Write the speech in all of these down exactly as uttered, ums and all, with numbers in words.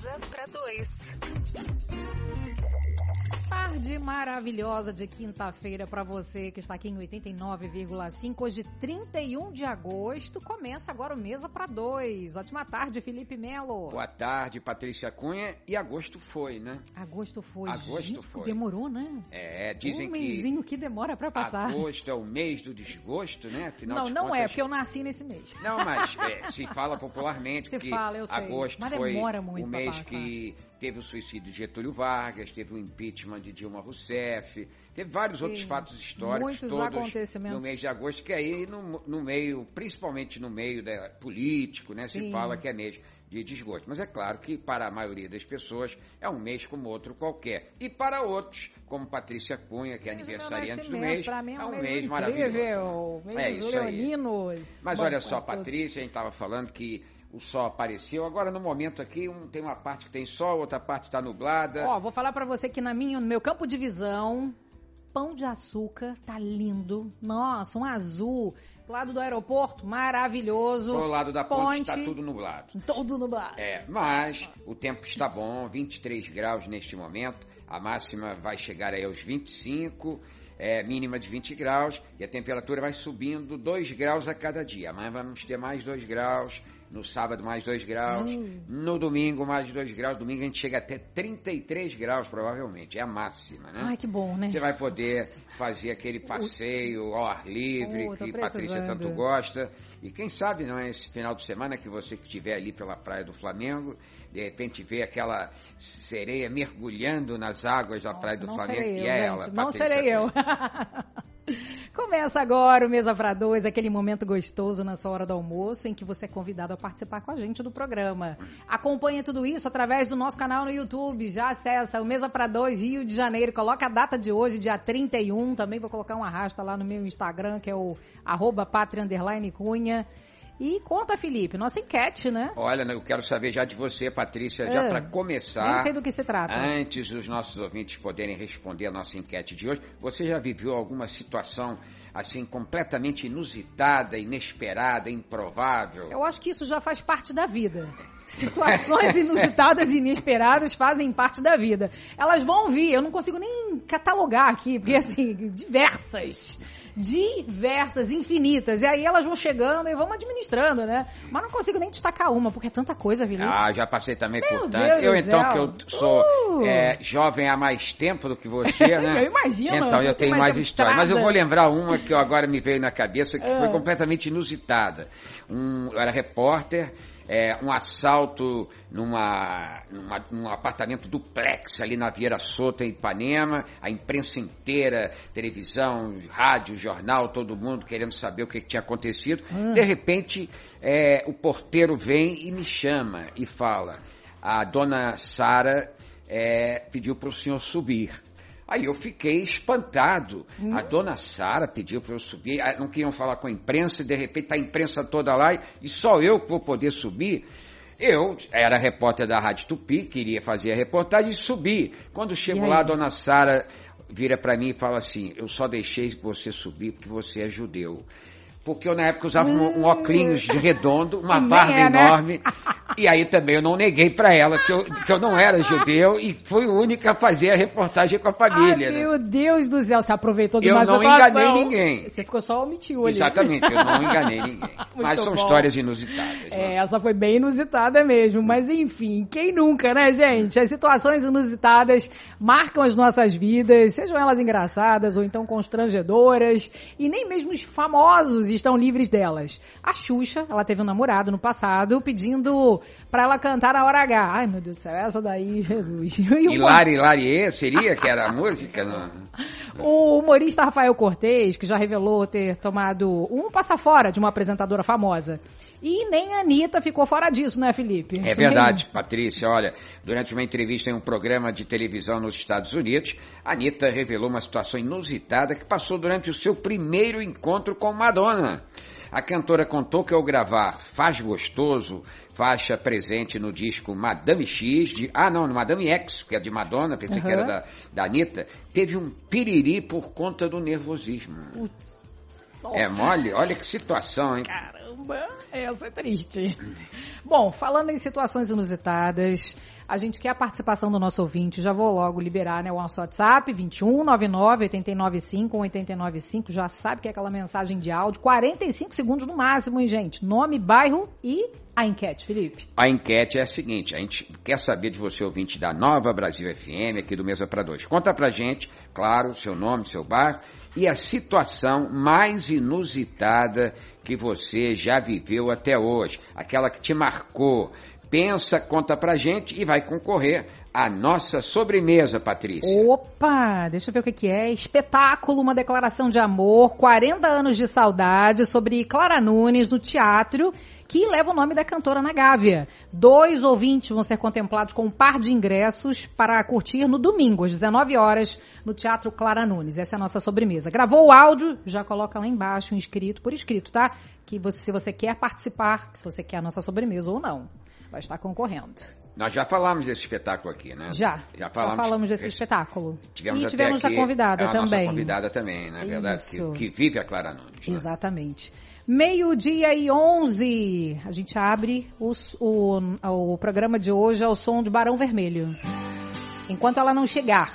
Mesa para dois. Tarde maravilhosa de quinta-feira para você que está aqui em oitenta e nove vírgula cinco. Hoje, trinta e um de agosto, começa agora o Mesa para dois. Ótima tarde, Felipe Melo. Boa tarde, Patrícia Cunha. E agosto foi, né? Agosto foi. Agosto Gente, foi. Demorou, né? É, dizem um que... Um mesinho que demora para passar. Agosto é o mês do desgosto, né? Afinal não, de não contas... é, porque eu nasci nesse mês. Não, mas é, se fala popularmente se que fala, eu sei. agosto mas foi demora muito o mês passar. que teve o suicídio de Getúlio Vargas, teve o impeachment de Dilma Rousseff, teve vários Sim, outros fatos históricos muitos todos acontecimentos. no mês de agosto, que aí no, no meio, principalmente no meio da, político, né, se Sim. fala que é mês de desgosto. Mas é claro que para a maioria das pessoas é um mês como outro qualquer. E para outros, como Patrícia Cunha, que é aniversariante do mês, pra mim é um, é um mês, mês incrível, maravilhoso. Mês É isso leoninos. aí. Mas Bom, olha só, é Patrícia, a gente estava falando que o sol apareceu. Agora, no momento aqui, um, tem uma parte que tem sol, outra parte está nublada. Ó, vou falar para você que na minha, no meu campo de visão, Pão de Açúcar tá lindo. Nossa, um azul. Do lado do aeroporto, maravilhoso. Do lado da ponte está Ponte, tudo nublado. Todo nublado. É, mas o tempo está bom, vinte e três graus neste momento. A máxima vai chegar aí aos vinte e cinco, é, mínima de vinte graus. E a temperatura vai subindo dois graus a cada dia. Amanhã vamos ter mais dois graus. No sábado, mais dois graus. Hum. No domingo, mais dois graus. Domingo a gente chega até trinta e três graus, provavelmente. É a máxima, né? Ai, que bom, né? Você vai poder fazer aquele passeio ao ar livre, oh, que Patrícia tanto gosta. E quem sabe, não é esse final de semana que você que estiver ali pela Praia do Flamengo, de repente vê aquela sereia mergulhando nas águas da Nossa, Praia do não Flamengo. Serei eu, e é gente, ela, não Patrícia serei eu. Começa agora o Mesa para Dois, aquele momento gostoso na sua hora do almoço, em que você é convidado a participar com a gente do programa. Acompanhe tudo isso através do nosso canal no YouTube. Já acessa o Mesa para Dois Rio de Janeiro. Coloca a data de hoje, dia trinta e um. Também vou colocar um arrasta lá no meu Instagram, que é o arroba Patria underline Cunha. E conta, Felipe, nossa enquete, né? Olha, eu quero saber já de você, Patrícia, já é, para começar. Nem sei do que se trata. Antes dos nossos ouvintes poderem responder a nossa enquete de hoje, você já viveu alguma situação assim completamente inusitada, inesperada, improvável? Eu acho que isso já faz parte da vida. Situações inusitadas e inesperadas fazem parte da vida. Elas vão vir, eu não consigo nem catalogar aqui, porque assim, diversas, diversas, infinitas. E aí elas vão chegando e vamos administrando, né? Mas não consigo nem destacar uma, porque é tanta coisa, Felipe. Ah, já passei também Meu por Deus tanto. Eu do então, céu. que eu sou Uh. é, jovem há mais tempo do que você, né? Eu imagino. Então eu tenho mais, mais história. Mas eu vou lembrar uma que agora me veio na cabeça, que uh. foi completamente inusitada. Um, eu era repórter. É, um assalto numa, numa, num apartamento duplex ali na Vieira Soto, em Ipanema, a imprensa inteira, televisão, rádio, jornal, todo mundo querendo saber o que, que tinha acontecido. Hum. De repente, é, o porteiro vem e me chama e fala: a dona Sara é, pediu para o senhor subir. Aí eu fiquei espantado. Hum. A dona Sara pediu para eu subir. Não queriam falar com a imprensa, e de repente está a imprensa toda lá e só eu que vou poder subir. Eu era repórter da Rádio Tupi, queria fazer a reportagem e subi. Quando chego lá, a dona Sara vira para mim e fala assim: eu só deixei você subir porque você é judeu. Porque eu na época usava um, um óculos de redondo, uma barba é, enorme, né? E aí também eu não neguei para ela que eu, que eu não era judeu e fui o único a fazer a reportagem com a família. Ai, né? Meu Deus do céu, você aproveitou de eu mais não situação. enganei ninguém. Você ficou só omitiu ali. Exatamente, eu não enganei ninguém. Mas são bom. histórias inusitadas. É, né? essa foi bem inusitada mesmo, mas enfim, quem nunca, né, gente? As situações inusitadas marcam as nossas vidas, sejam elas engraçadas ou então constrangedoras, e nem mesmo os famosos estão livres delas. A Xuxa, ela teve um namorado no passado pedindo pra ela cantar na hora H. Ai, meu Deus do céu, essa daí, Jesus. Hilari, Hilarie, seria que era a música? Não? O humorista Rafael Cortez, que já revelou ter tomado um passa-fora de uma apresentadora famosa. E nem a Anitta ficou fora disso, né, Felipe? É verdade, Patrícia. Olha, durante uma entrevista em um programa de televisão nos Estados Unidos, a Anitta revelou uma situação inusitada que passou durante o seu primeiro encontro com Madonna. A cantora contou que ao gravar Faz Gostoso, faixa presente no disco Madame X, de, ah não, no Madame X, que é de Madonna, pensei uhum. que era da, da Anitta, teve um piriri por conta do nervosismo. Putz. É mole? Olha que situação, hein? Caramba, essa é triste. Bom, falando em situações inusitadas, A gente quer a participação do nosso ouvinte, já vou logo liberar, né, o nosso WhatsApp, vinte e um, noventa e nove, oitenta e nove cinco, oitenta e nove cinco, já sabe que é aquela mensagem de áudio, quarenta e cinco segundos no máximo, hein, gente? Nome, bairro e a enquete, Felipe. A enquete é a seguinte, a gente quer saber de você, ouvinte da Nova Brasil F M, aqui do Mesa para Dois. Conta pra gente, claro, seu nome, seu bairro e a situação mais inusitada que você já viveu até hoje, aquela que te marcou. Pensa, conta pra gente e vai concorrer à nossa sobremesa, Patrícia. Opa, deixa eu ver o que que é. Espetáculo, uma declaração de amor, quarenta anos de saudade, sobre Clara Nunes no teatro, que leva o nome da cantora na Gávea. Dois ouvintes vão ser contemplados com um par de ingressos para curtir no domingo, às dezenove horas, no Teatro Clara Nunes. Essa é a nossa sobremesa. Gravou o áudio? Já coloca lá embaixo, inscrito, por escrito, tá? Que você, se você quer participar, se você quer a nossa sobremesa ou não, vai estar concorrendo. Nós já falamos desse espetáculo aqui, né? Já. Já falamos, já falamos desse esse... espetáculo. Tivemos e tivemos até aqui a convidada a também. A nossa convidada também, na verdade, que, que vive a Clara Nunes. Né? Exatamente. Meio-dia e onze. A gente abre os, o, o programa de hoje ao som de Barão Vermelho. Enquanto ela não chegar.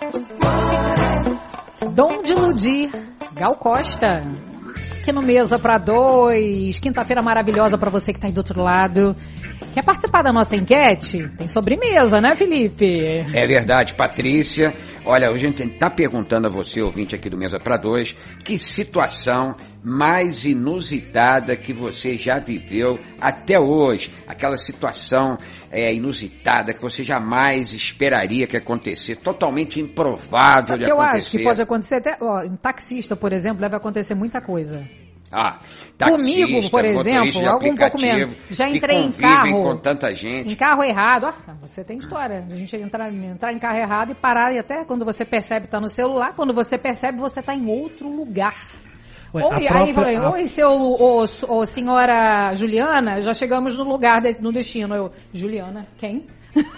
Dom de Iludir, Gal Costa. Aqui no Mesa pra Dois, quinta-feira maravilhosa pra você que tá aí do outro lado. Quer participar da nossa enquete? Tem sobremesa, né, Felipe? É verdade, Patrícia. Olha, hoje a gente está perguntando a você, ouvinte aqui do Mesa para Dois, que situação mais inusitada que você já viveu até hoje. Aquela situação é, inusitada que você jamais esperaria que acontecesse, totalmente improvável Sabe de que eu acontecer. acho que pode acontecer até... Ó, em taxista, por exemplo, deve acontecer muita coisa. Ah, taxista, comigo, por exemplo, algum pouco menos. Já entrei em carro. Com tanta gente. Em carro errado. Ah, você tem história. A gente entrar, entrar em carro errado e parar, e até quando você percebe tá no celular, quando você percebe você tá em outro lugar. Ué, Oi, aí própria, falei, a... oi, seu, ô, ô, senhora Juliana, já chegamos no lugar, de, no destino. Eu, Juliana, quem?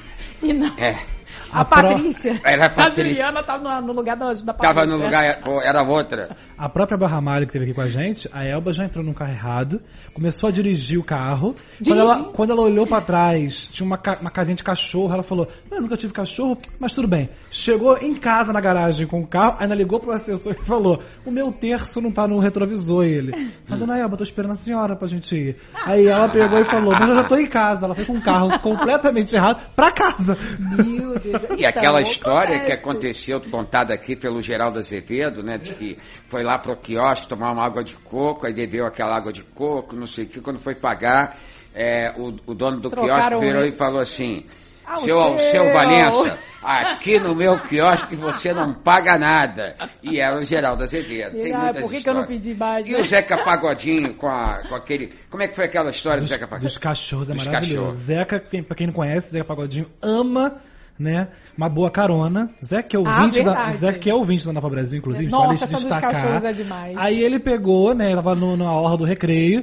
E não. É. A, a Patrícia. Pro... Era a Patrícia. A Juliana estava no, no lugar da, da Patrícia. Tava no lugar, era outra. A própria Barra Malha que esteve aqui com a gente, a Elba já entrou num carro errado, começou a dirigir o carro. Quando ela, quando ela olhou pra trás, tinha uma, uma casinha de cachorro, ela falou, eu nunca tive cachorro, mas tudo bem. Chegou em casa na garagem com o carro, ainda ligou pro assessor e falou, o meu terço não tá no retrovisor, ele. Mas, dona Elba, tô esperando a senhora pra gente ir. Aí ela pegou e falou, mas eu já tô em casa. Ela foi com o carro completamente errado pra casa. Meu Deus. E aquela história que aconteceu, contada aqui pelo Geraldo Azevedo, né, de que foi lá pro quiosque tomar uma água de coco, aí bebeu aquela água de coco, não sei o que, quando foi pagar, é, o, o dono do Trocaram quiosque virou um... e falou assim, ah, seu Alceu Valença, aqui no meu quiosque você não paga nada. E era o Geraldo Azevedo. Tem ah, muitas por que, histórias. que eu não pedi mais? Né? E o Zeca Pagodinho com, a, com aquele... Como é que foi aquela história dos, do Zeca Pagodinho? Dos cachorros, é dos maravilhoso. Cachorros. Zeca, pra quem não conhece, Zeca Pagodinho ama... né? Uma boa carona. Zé que é ah, ouvinte da, Zé que é ouvinte da Nova Brasil, inclusive. Nossa, vale destacar. Dos cachorros é demais. Aí ele pegou, né? Tava no, na orla do Recreio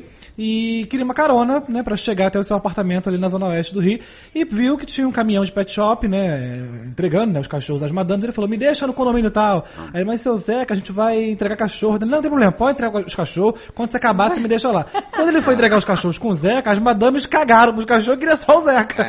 e queria uma carona, né? Pra chegar até o seu apartamento ali na zona oeste do Rio e viu que tinha um caminhão de pet shop, né? Entregando, né? Os cachorros às madames. Ele falou, me deixa no condomínio tal. Aí, mas seu Zé, que a gente vai entregar cachorro. Ele, não, não tem problema, pode entregar os cachorros. Quando você acabar, você me deixa lá. Quando ele foi entregar os cachorros com o Zeca, as madames cagaram pros cachorros e queria só o Zeca.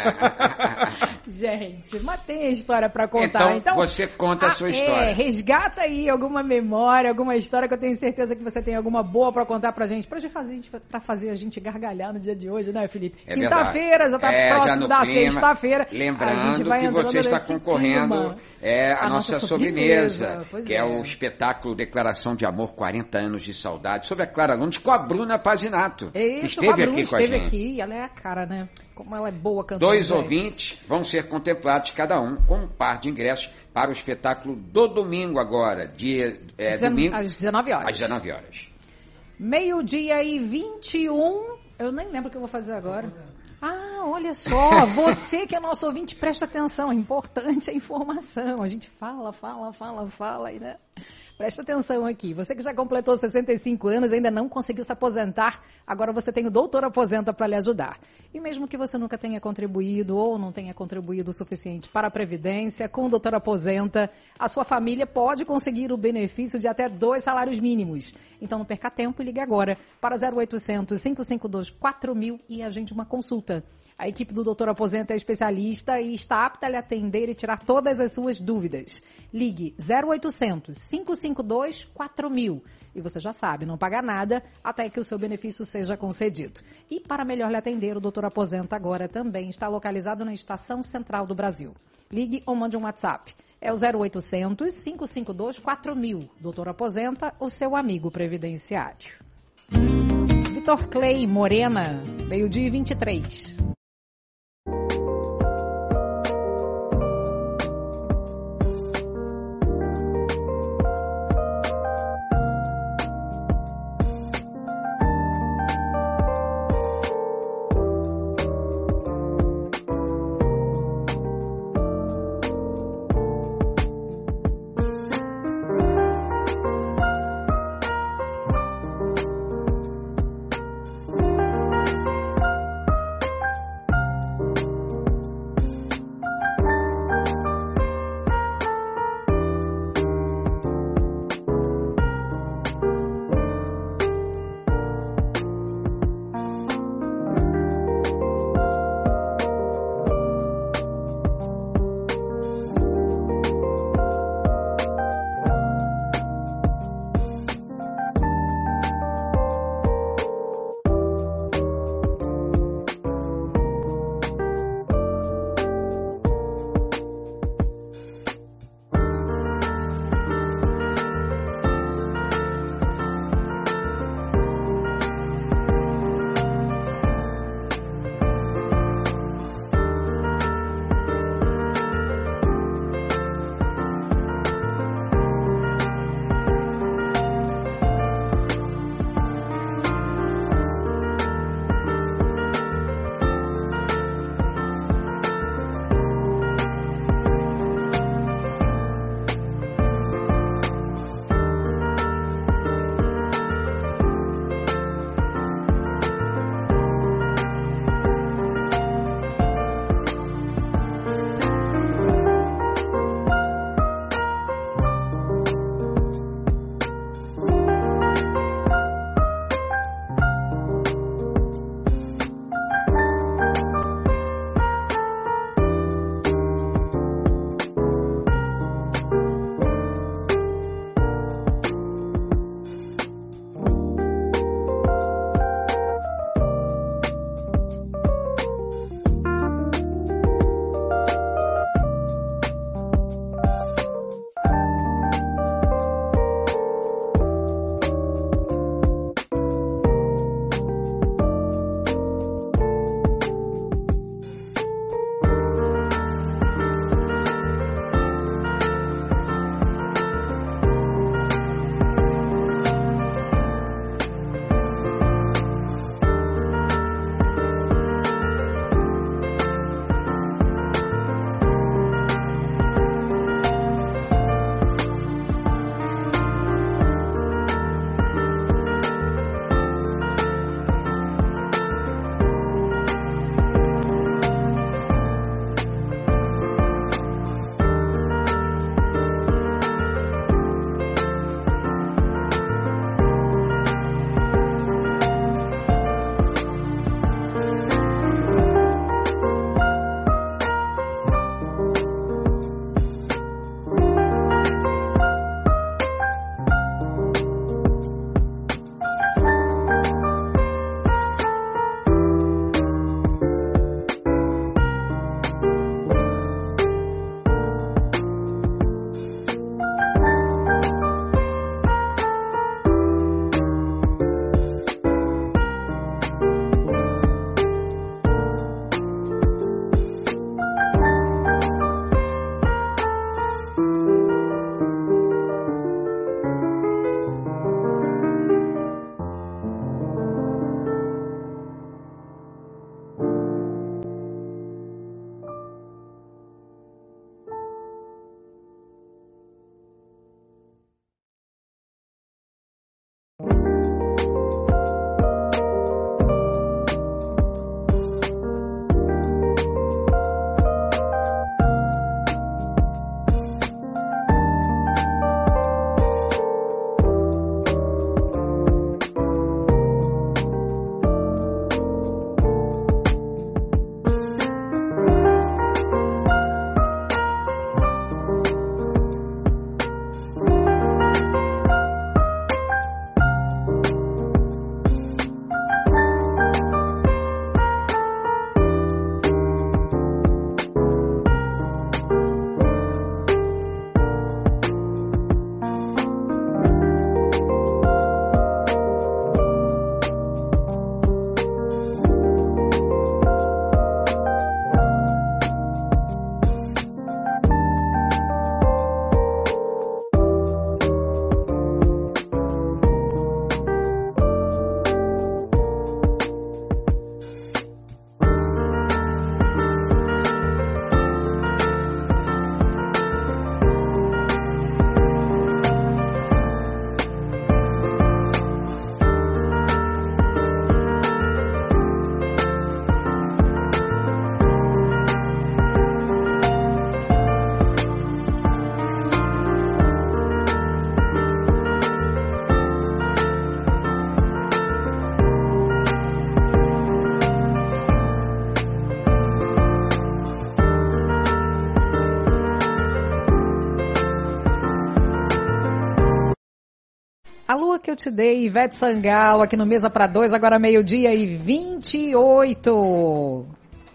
Gente, mas tem a história pra contar. Então, então você conta a, a sua história. É, resgata aí alguma memória, alguma história que eu tenho certeza que você tem alguma boa pra contar pra gente, pra fazer, pra fazer a gente gargalhar no dia de hoje, né, Felipe? É Quinta-feira, já tá é, próximo já da sexta-feira. Lembrando a gente vai que você está concorrendo clima, é, a, a nossa, nossa sobremesa, sobremesa que é. é o espetáculo Declaração de Amor, quarenta anos de Saudade, sobre a Clara Nunes com a Bruna Pazinato, Isso, que esteve a Bruna aqui com a esteve gente. aqui, ela é a cara, né? Como ela é boa cantora. Dois gente. ouvintes vão ser contemplados, cada um, com um par de ingressos para o espetáculo do domingo agora, dia, é, Dezen... domingo, às dezenove horas. Às dezenove horas. Meio-dia e vinte e um, eu nem lembro o que eu vou fazer agora. Ah, olha só, você que é nosso ouvinte, presta atenção, é importante a informação. A gente fala, fala, fala, fala, e né? Presta atenção aqui. Você que já completou sessenta e cinco anos e ainda não conseguiu se aposentar, agora você tem o Doutor Aposenta para lhe ajudar. E mesmo que você nunca tenha contribuído ou não tenha contribuído o suficiente para a Previdência, com o Doutor Aposenta, a sua família pode conseguir o benefício de até dois salários mínimos. Então não perca tempo e ligue agora para zero oitocentos, cinco cinco dois, quatro mil e agende uma consulta. A equipe do Doutor Aposenta é especialista e está apta a lhe atender e tirar todas as suas dúvidas. Ligue zero oitocentos, cinco cinco dois, quatro mil. E você já sabe, não paga nada até que o seu benefício seja concedido. E para melhor lhe atender, o Doutor Aposenta agora também está localizado na Estação Central do Brasil. Ligue ou mande um WhatsApp. É o zero oitocentos, cinco cinco dois, quatro mil. Doutor Aposenta, o seu amigo previdenciário. Vitor Clay, Morena, meio-dia e vinte e três. A lua que eu te dei, Ivete Sangalo, aqui no Mesa para Dois, agora meio-dia e vinte e oito.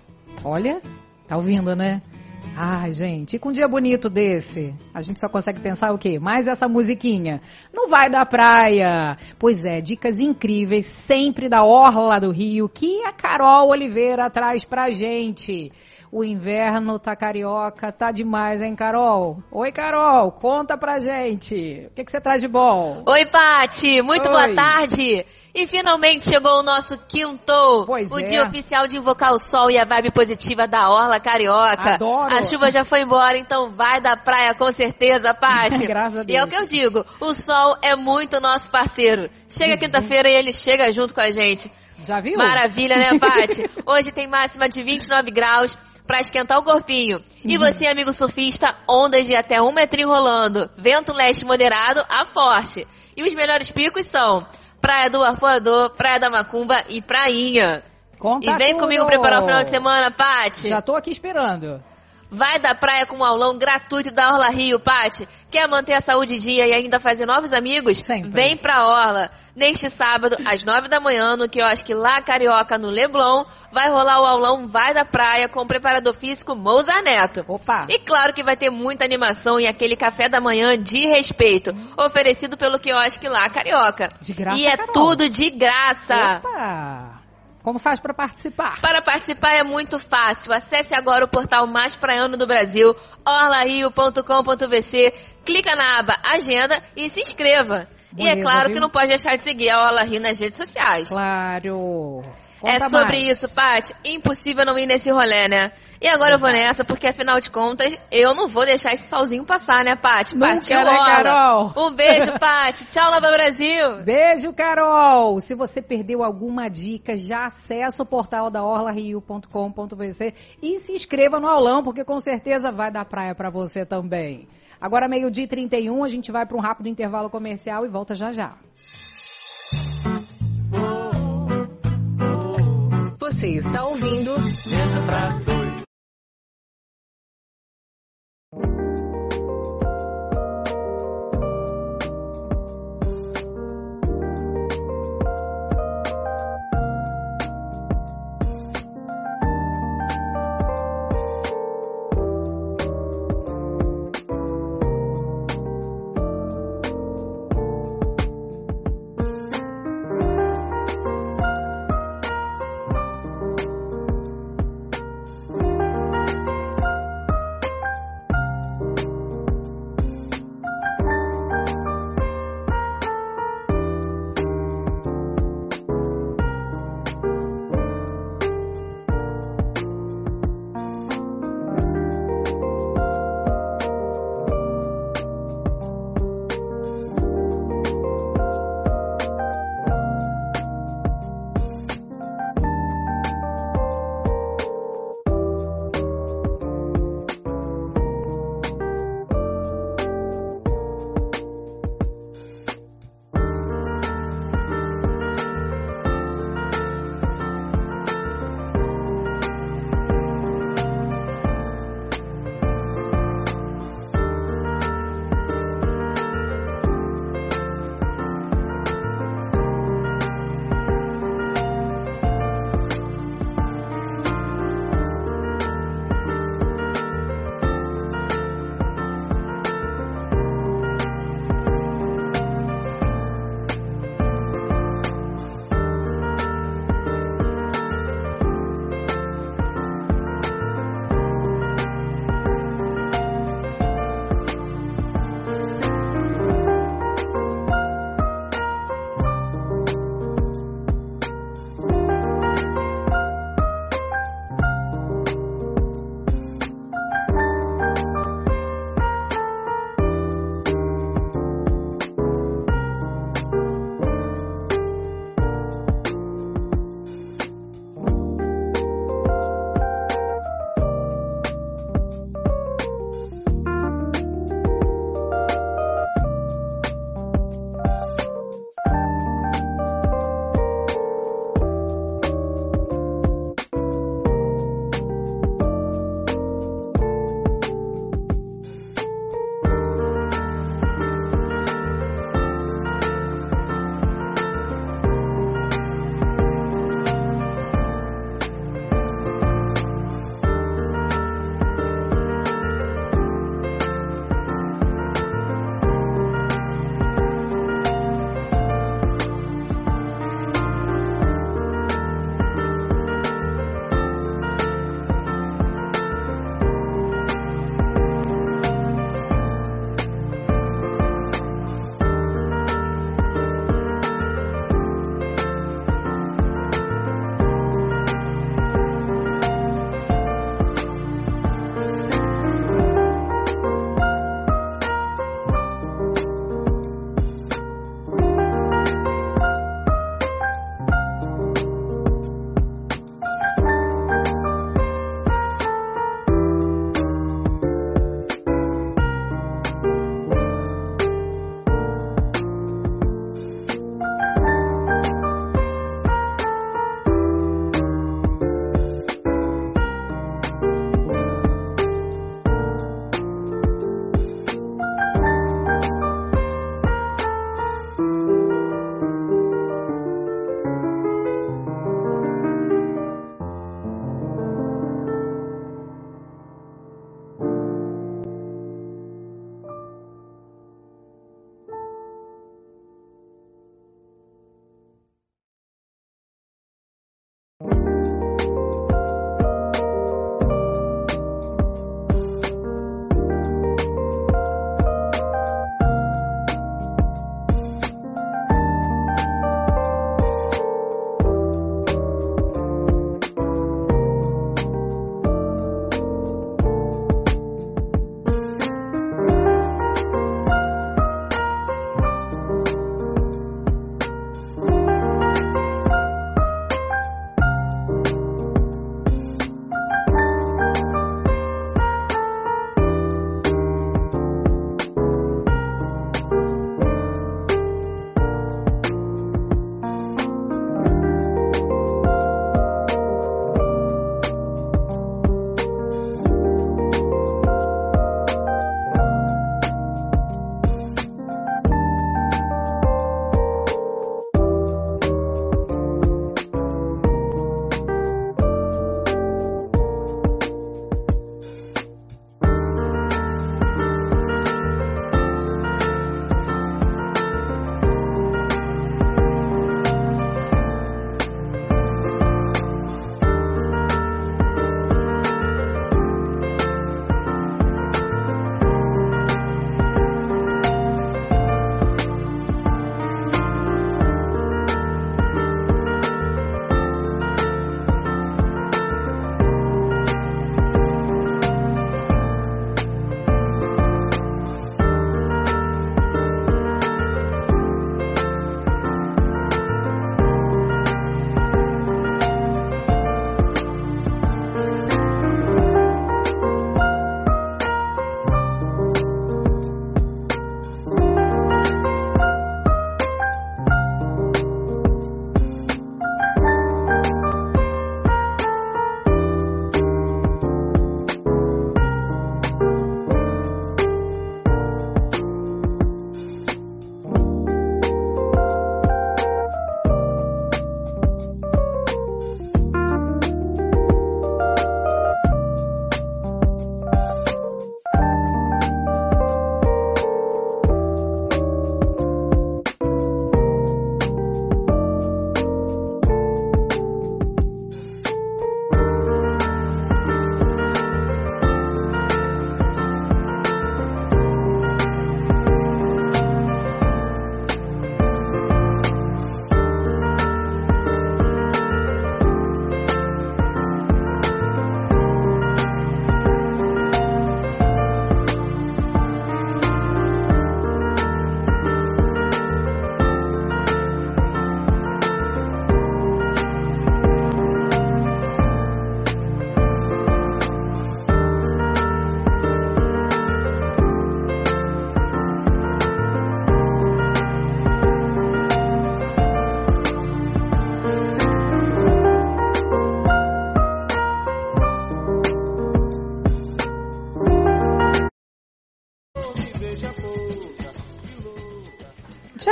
Olha, tá ouvindo, né? Ai, gente, e com um dia bonito desse, a gente só consegue pensar o quê? Mais essa musiquinha. Não vai da praia. Pois é, dicas incríveis sempre da Orla do Rio, que a Carol Oliveira traz pra gente. O inverno tá carioca, tá demais, hein, Carol? Oi, Carol, conta pra gente. O que, que você traz de bom? Oi, Pati, muito Oi. boa tarde. E finalmente chegou o nosso quinto, Pois o é. dia oficial de invocar o sol e a vibe positiva da Orla Carioca. Adoro. A chuva já foi embora, então vai da praia com certeza, Pati. Graças a E é o Deus. que eu digo, o sol é muito nosso parceiro. Chega quinta-feira e ele chega junto com a gente. Já viu? Maravilha, né, Pati? Hoje tem máxima de vinte e nove graus pra esquentar o corpinho. E você, amigo surfista, ondas de até um metrinho rolando, vento leste moderado a forte. E os melhores picos são Praia do Arpoador, Praia da Macumba e Prainha. Conta E vem tudo. comigo preparar o final de semana, Pati. Já tô aqui esperando. Vai da praia com um aulão gratuito da Orla Rio, Pati. Quer manter a saúde em dia e ainda fazer novos amigos? Sempre. Vem pra Orla. Neste sábado, às nove da manhã, no quiosque lá Carioca, no Leblon, vai rolar o aulão Vai da Praia com o preparador físico Mozart Neto. Opa. E claro que vai ter muita animação e aquele café da manhã de respeito, oferecido pelo quiosque lá Carioca. De graça, E é Carol. tudo de graça. Opa. Como faz pra participar? Para participar é muito fácil. Acesse agora o portal mais praiano do Brasil, orla rio ponto com ponto v c, clica na aba Agenda e se inscreva. E é Beleza, claro viu? que não pode deixar de seguir a Orla Rio nas redes sociais. Claro. É Conta sobre mais. isso, Paty. Impossível não ir nesse rolê, né? E agora eu vou nessa, porque afinal de contas, eu não vou deixar esse solzinho passar, né, Paty? Nunca, Partiu, né, Orla. Carol? Um beijo, Paty. Tchau, Nova Brasil. Beijo, Carol! Se você perdeu alguma dica, já acessa o portal da orla rio ponto com ponto v c e se inscreva no aulão, porque com certeza vai dar praia pra você também. Agora, meio-dia e trinta e um, a gente vai para um rápido intervalo comercial e volta já já. Você está ouvindo Mesa pra dois.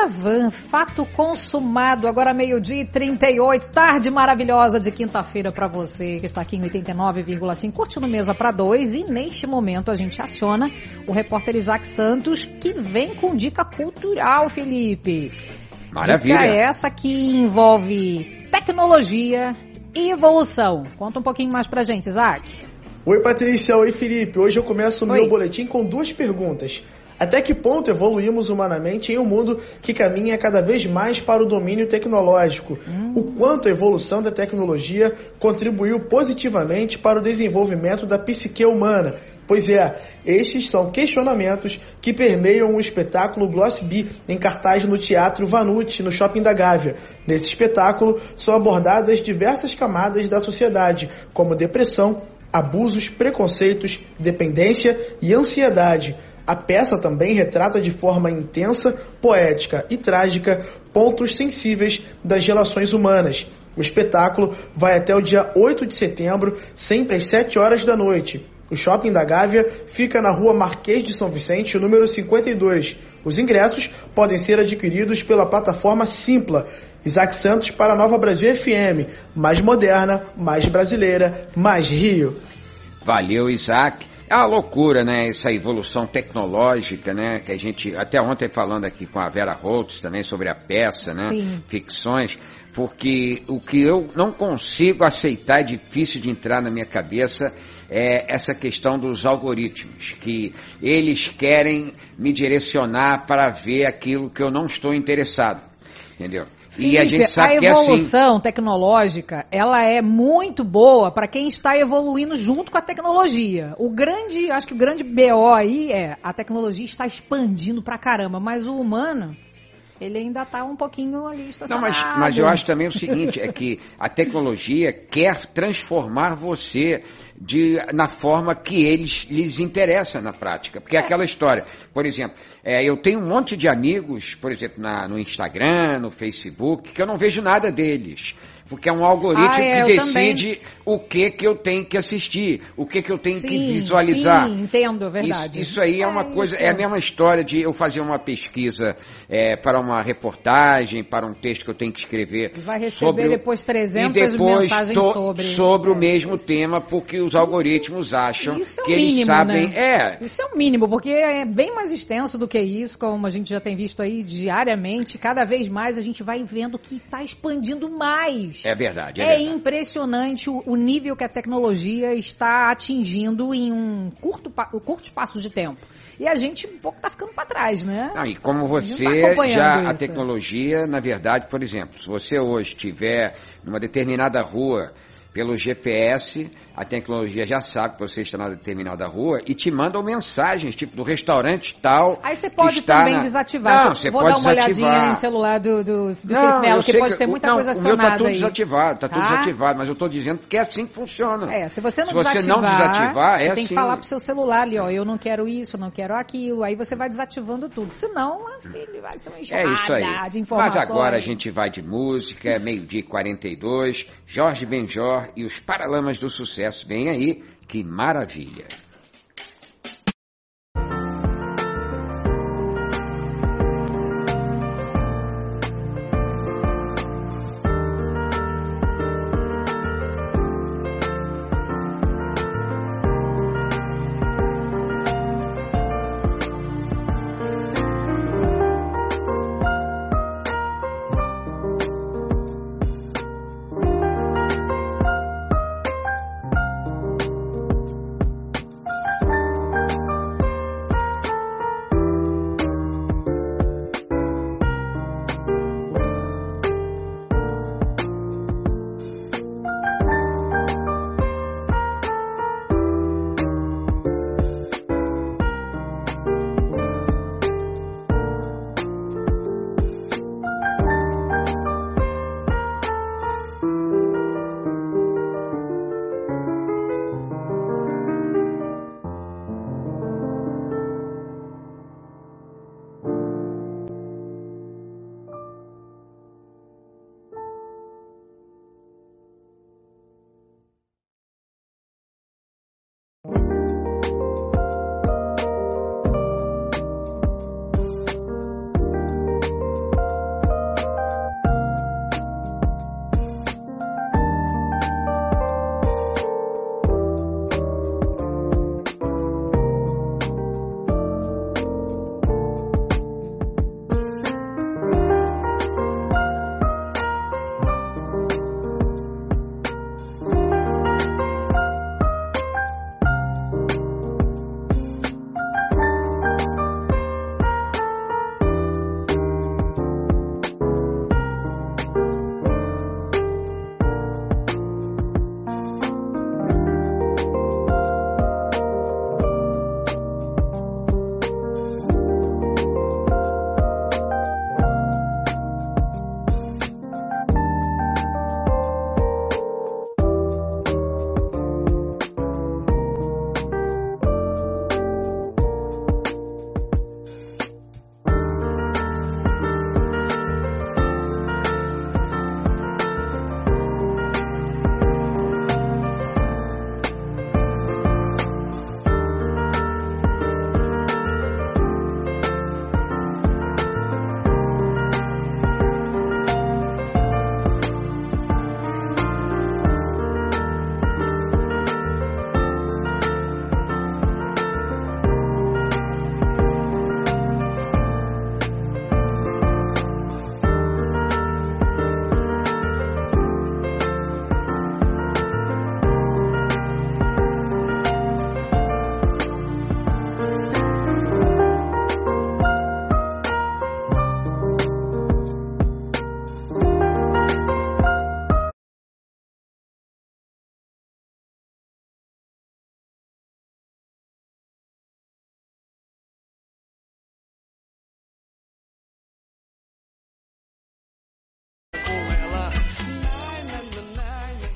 Van, fato consumado, agora meio-dia e trinta e oito, tarde maravilhosa de quinta-feira para você, que está aqui em oitenta e nove vírgula cinco, curtindo Mesa para Dois, e neste momento a gente aciona o repórter Isaac Santos, que vem com dica cultural, Felipe. Maravilha. Dica essa que envolve tecnologia e evolução. Conta um pouquinho mais pra gente, Isaac. Oi, Patrícia. Oi, Felipe. Hoje eu começo o Oi. meu boletim com duas perguntas. Até que ponto evoluímos humanamente em um mundo que caminha cada vez mais para o domínio tecnológico? Hum. O quanto a evolução da tecnologia contribuiu positivamente para o desenvolvimento da psique humana? Pois é, estes são questionamentos que permeiam o espetáculo Gloss Bee, em cartaz no Teatro Vanucci, no Shopping da Gávea. Nesse espetáculo são abordadas diversas camadas da sociedade, como depressão, abusos, preconceitos, dependência e ansiedade. A peça também retrata de forma intensa, poética e trágica pontos sensíveis das relações humanas. O espetáculo vai até o dia oito de setembro, sempre às sete horas da noite. O Shopping da Gávea fica na rua Marquês de São Vicente, número cinquenta e dois. Os ingressos podem ser adquiridos pela plataforma Simpla. Isaac Santos para a Nova Brasil F M. Mais moderna, mais brasileira, mais Rio. Valeu, Isaac. É uma loucura, né, essa evolução tecnológica, né, que a gente, até ontem falando aqui com a Vera Holtz também sobre a peça, né, Sim. ficções, porque o que eu não consigo aceitar, é difícil de entrar na minha cabeça, é essa questão dos algoritmos, que eles querem me direcionar para ver aquilo que eu não estou interessado, entendeu? Felipe, e a gente sabe a que é assim. evolução tecnológica, ela é muito boa para quem está evoluindo junto com a tecnologia. O grande, acho que o grande B O aí é a tecnologia está expandindo pra caramba, mas o humano, ele ainda está um pouquinho ali estacionado. Não, mas, mas eu acho também o seguinte, é que a tecnologia quer transformar você de, na forma que eles lhes interessa na prática. Porque é aquela história, por exemplo, é, eu tenho um monte de amigos, por exemplo, na, no Instagram, no Facebook, que eu não vejo nada deles. Porque é um algoritmo ah, é, que decide também. o que que eu tenho que assistir, o que que eu tenho sim, que visualizar. Sim, entendo, é verdade. Isso, isso aí é, é uma coisa, isso. é a mesma história de eu fazer uma pesquisa é, para uma reportagem, para um texto que eu tenho que escrever. Vai receber sobre, depois trezentas e depois mensagens to, sobre... sobre é, o mesmo isso, tema, porque os algoritmos acham isso é que o eles mínimo, sabem... Né? É, isso é o mínimo, porque é bem mais extenso do que isso, como a gente já tem visto aí diariamente. Cada vez mais a gente vai vendo que está expandindo mais. é verdade, é, É verdade. impressionante o, o nível que a tecnologia está atingindo em um curto, um curto espaço de tempo. E a gente um pouco está ficando para trás, né? Não, e como você tá já, isso. a tecnologia, na verdade, por exemplo, se você hoje estiver numa determinada rua pelo G P S, a tecnologia já sabe que você está na determinada rua e te mandam mensagens, tipo, do restaurante tal. Aí você pode está também na... desativar. Não, você Vou pode dar uma desativar. olhadinha em celular do, do, do não, Felipe Melo, que pode que, ter muita não, coisa o meu acionada tá tudo aí. desativado, tá tudo Tá? desativado, mas eu estou dizendo que é assim que funciona. É, se você não se você desativar, não desativar, é você assim. tem que falar pro seu celular ali, ó, eu não quero isso, não quero aquilo, aí você vai desativando tudo. Senão, filho, vai ser uma enxurrada É isso aí. de informações. Mas agora a gente vai de música, meio-dia e quarenta e dois, Jorge Benjor e os Paralamas do Sucesso. Vem aí, que maravilha.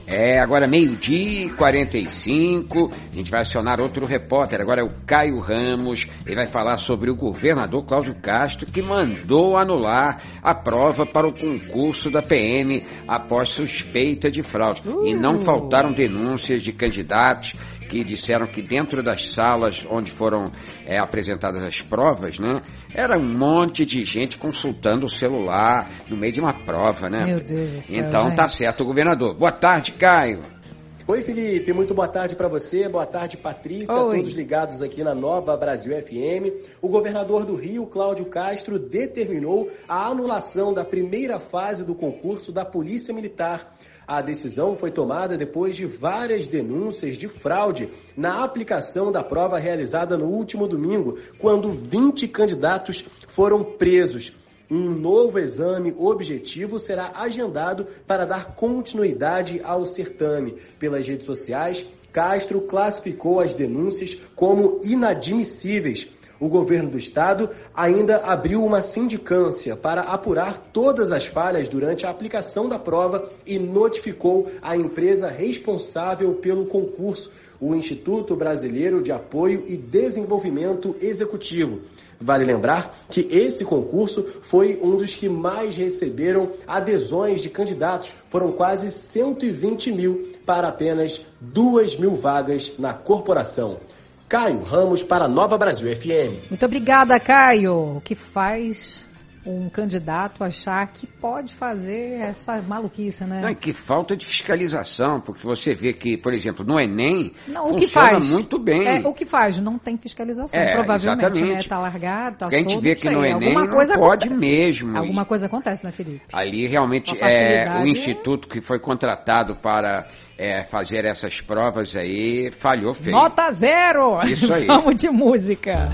É, agora meio-dia e quarenta e cinco, a gente vai acionar outro repórter, agora é o Caio Ramos, ele vai falar sobre o governador Cláudio Castro, que mandou anular a prova para o concurso da P M após suspeita de fraude. Uh. E não faltaram denúncias de candidatos que disseram que dentro das salas onde foram é, apresentadas as provas, né, era um monte de gente consultando o celular no meio de uma prova, né? Meu Deus do céu, então gente. Tá certo o governador. Boa tarde, Caio. Oi, Felipe, muito boa tarde para você, boa tarde, Patrícia, Oi. Todos ligados aqui na Nova Brasil F M. O governador do Rio, Cláudio Castro, determinou a anulação da primeira fase do concurso da Polícia Militar. A decisão foi tomada depois de várias denúncias de fraude na aplicação da prova realizada no último domingo, quando vinte candidatos foram presos. Um novo exame objetivo será agendado para dar continuidade ao certame. Pelas redes sociais, Castro classificou as denúncias como inadmissíveis. O governo do estado ainda abriu uma sindicância para apurar todas as falhas durante a aplicação da prova e notificou a empresa responsável pelo concurso, o Instituto Brasileiro de Apoio e Desenvolvimento Executivo. Vale lembrar que esse concurso foi um dos que mais receberam adesões de candidatos. Foram quase cento e vinte mil para apenas duas mil vagas na corporação. Caio Ramos para a Nova Brasil F M. Muito obrigada, Caio. O que faz um candidato achar que pode fazer essa maluquice, né? Não, é que falta de fiscalização, porque você vê que, por exemplo, no Enem, não, o funciona que faz, muito bem. É, o que faz? Não tem fiscalização, é, provavelmente, exatamente. né? Tá largado, tá solto. A gente solto, vê que sei. no Enem Alguma não coisa pode acontece. mesmo. Alguma coisa acontece, né, Felipe? Ali realmente é o instituto que foi contratado para é, fazer essas provas aí falhou feio. Nota zero! Isso aí. Vamos de música.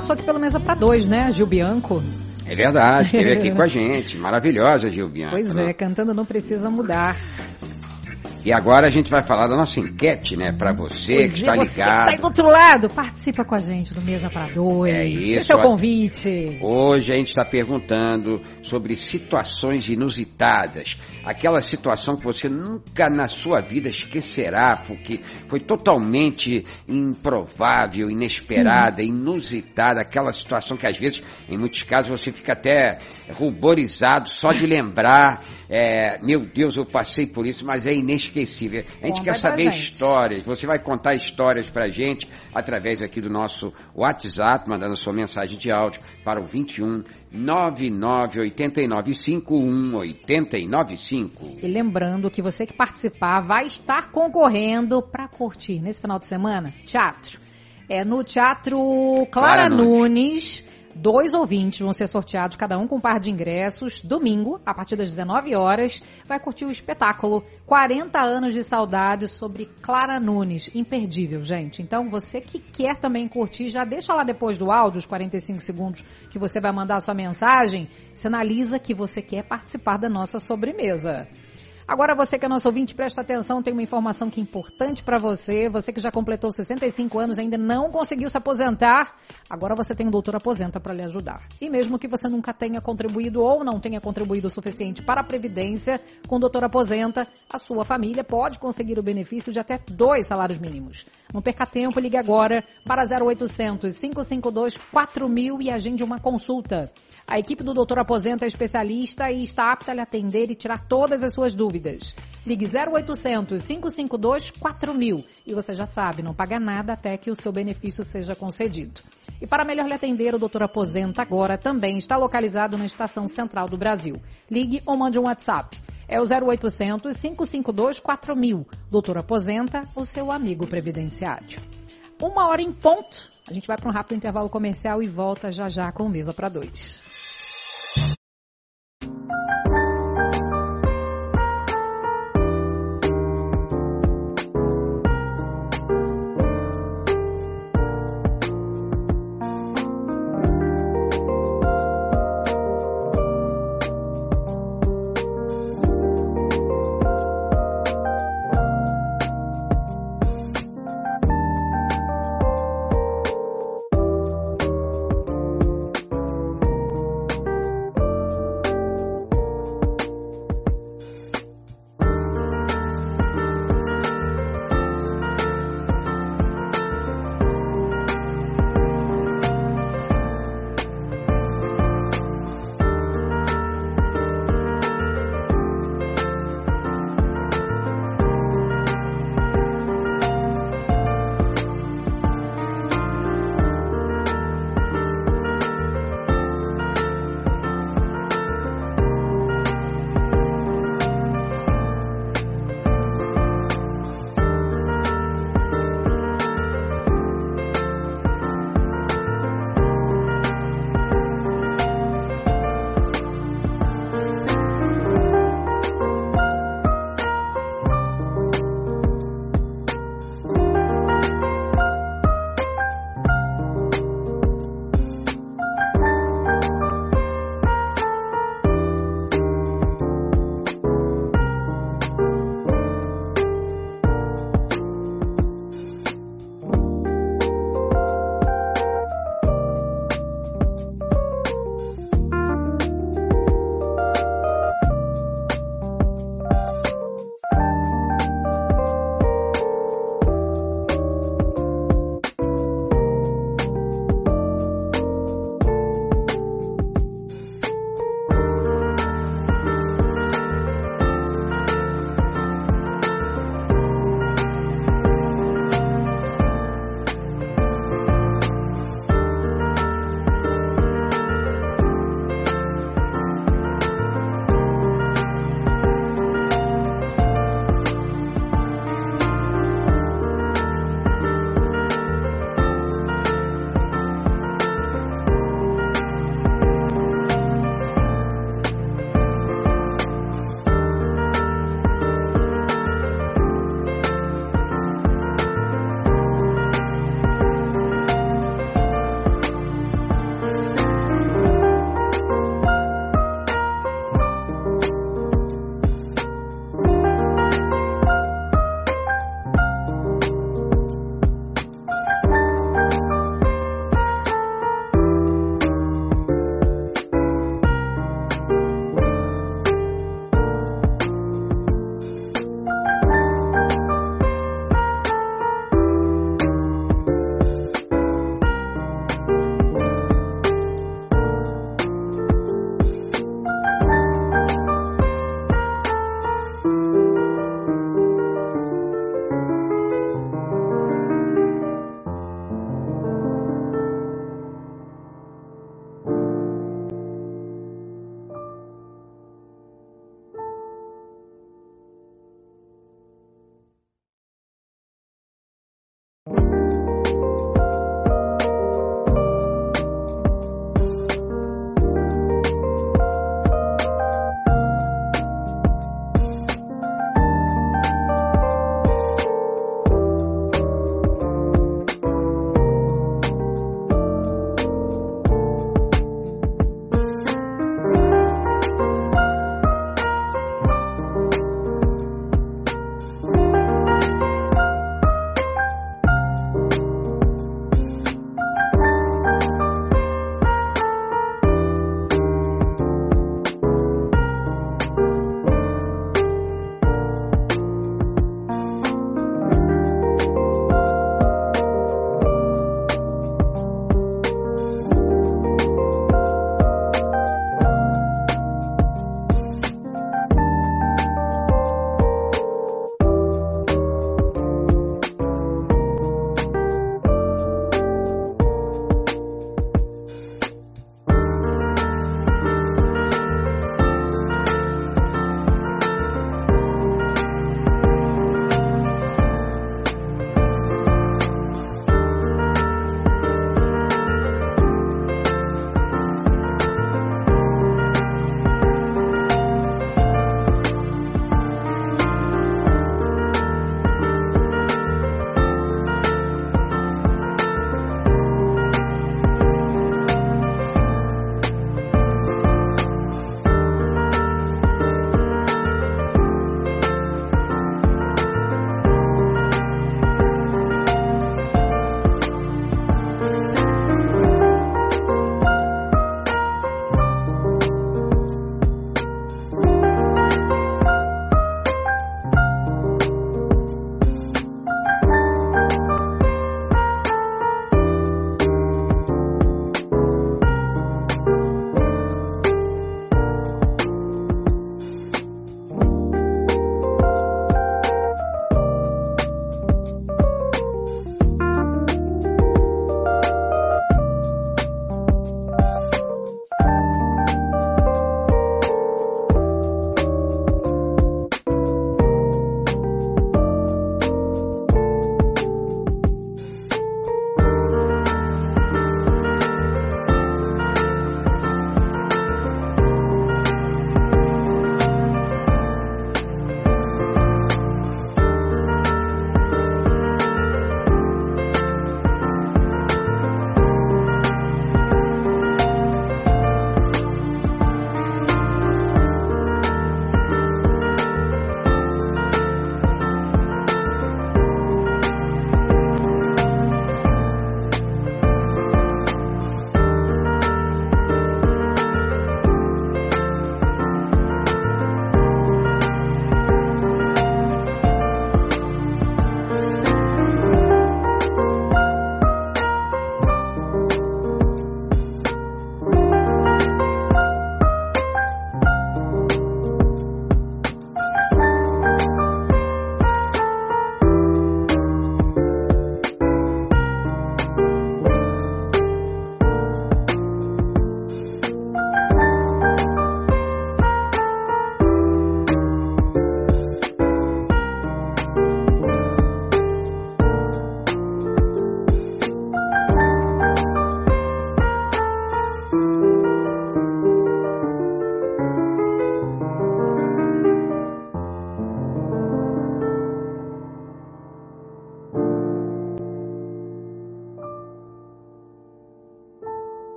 passou aqui pelo Mesa pra Dois, né? Gil Bianco. É verdade, esteve aqui com a gente. Maravilhosa, Gil Bianco. Pois é, cantando Não Precisa Mudar. E agora a gente vai falar da nossa enquete, né? Pra você Pois que é, está você ligado. que tá aí do outro lado, participa com a gente do Mesa pra Dois. É isso. Esse é o convite. Hoje a gente está perguntando sobre situações inusitadas. Aquela situação que você nunca na sua vida esquecerá, porque foi totalmente improvável, inesperada, hum. inusitada. Aquela situação que às vezes, em muitos casos, você fica até ruborizado só de lembrar. É, meu Deus, eu passei por isso, mas é inesquecível. A gente Conta quer saber gente. histórias. Você vai contar histórias pra gente através aqui do nosso WhatsApp, mandando sua mensagem de áudio para o vinte e um, nove nove oito nove cinco um oito nove cinco. E lembrando que você que participar vai estar concorrendo para curtir nesse final de semana teatro. É no Teatro Clara, Clara Nunes. Nunes. Dois ouvintes vão ser sorteados, cada um com um par de ingressos. Domingo, a partir das dezenove horas, vai curtir o espetáculo quarenta anos de saudade sobre Clara Nunes. Imperdível, gente. Então, você que quer também curtir, já deixa lá depois do áudio, os quarenta e cinco segundos que você vai mandar a sua mensagem, sinaliza que você quer participar da nossa sobremesa. Agora você que é nosso ouvinte, presta atenção, tem uma informação que é importante para você. Você que já completou sessenta e cinco anos e ainda não conseguiu se aposentar, agora você tem o Doutor Aposenta para lhe ajudar. E mesmo que você nunca tenha contribuído ou não tenha contribuído o suficiente para a Previdência, com o Doutor Aposenta, a sua família pode conseguir o benefício de até dois salários mínimos. Não perca tempo, ligue agora para zero oitocentos, cinco cinco dois, quatro mil e agende uma consulta. A equipe do Doutor Aposenta é especialista e está apta a lhe atender e tirar todas as suas dúvidas. Ligue zero oitocentos, cinco cinco dois, quatro mil. E você já sabe, não paga nada até que o seu benefício seja concedido. E para melhor lhe atender, o Doutor Aposenta agora também está localizado na Estação Central do Brasil. Ligue ou mande um WhatsApp. É o zero oitocentos, cinco cinco dois, quatro mil. Doutor Aposenta, o seu amigo previdenciário. Uma hora em ponto. A gente vai para um rápido intervalo comercial e volta já já com Mesa para Dois.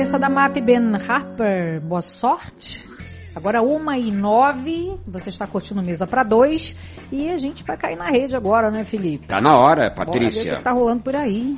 Essa da Matty Ben Harper, boa sorte. Agora uma e nove, você está curtindo Mesa para Dois e a gente vai cair na rede agora, né, Felipe? Tá na hora, Patrícia. Bora ver o que tá rolando por aí.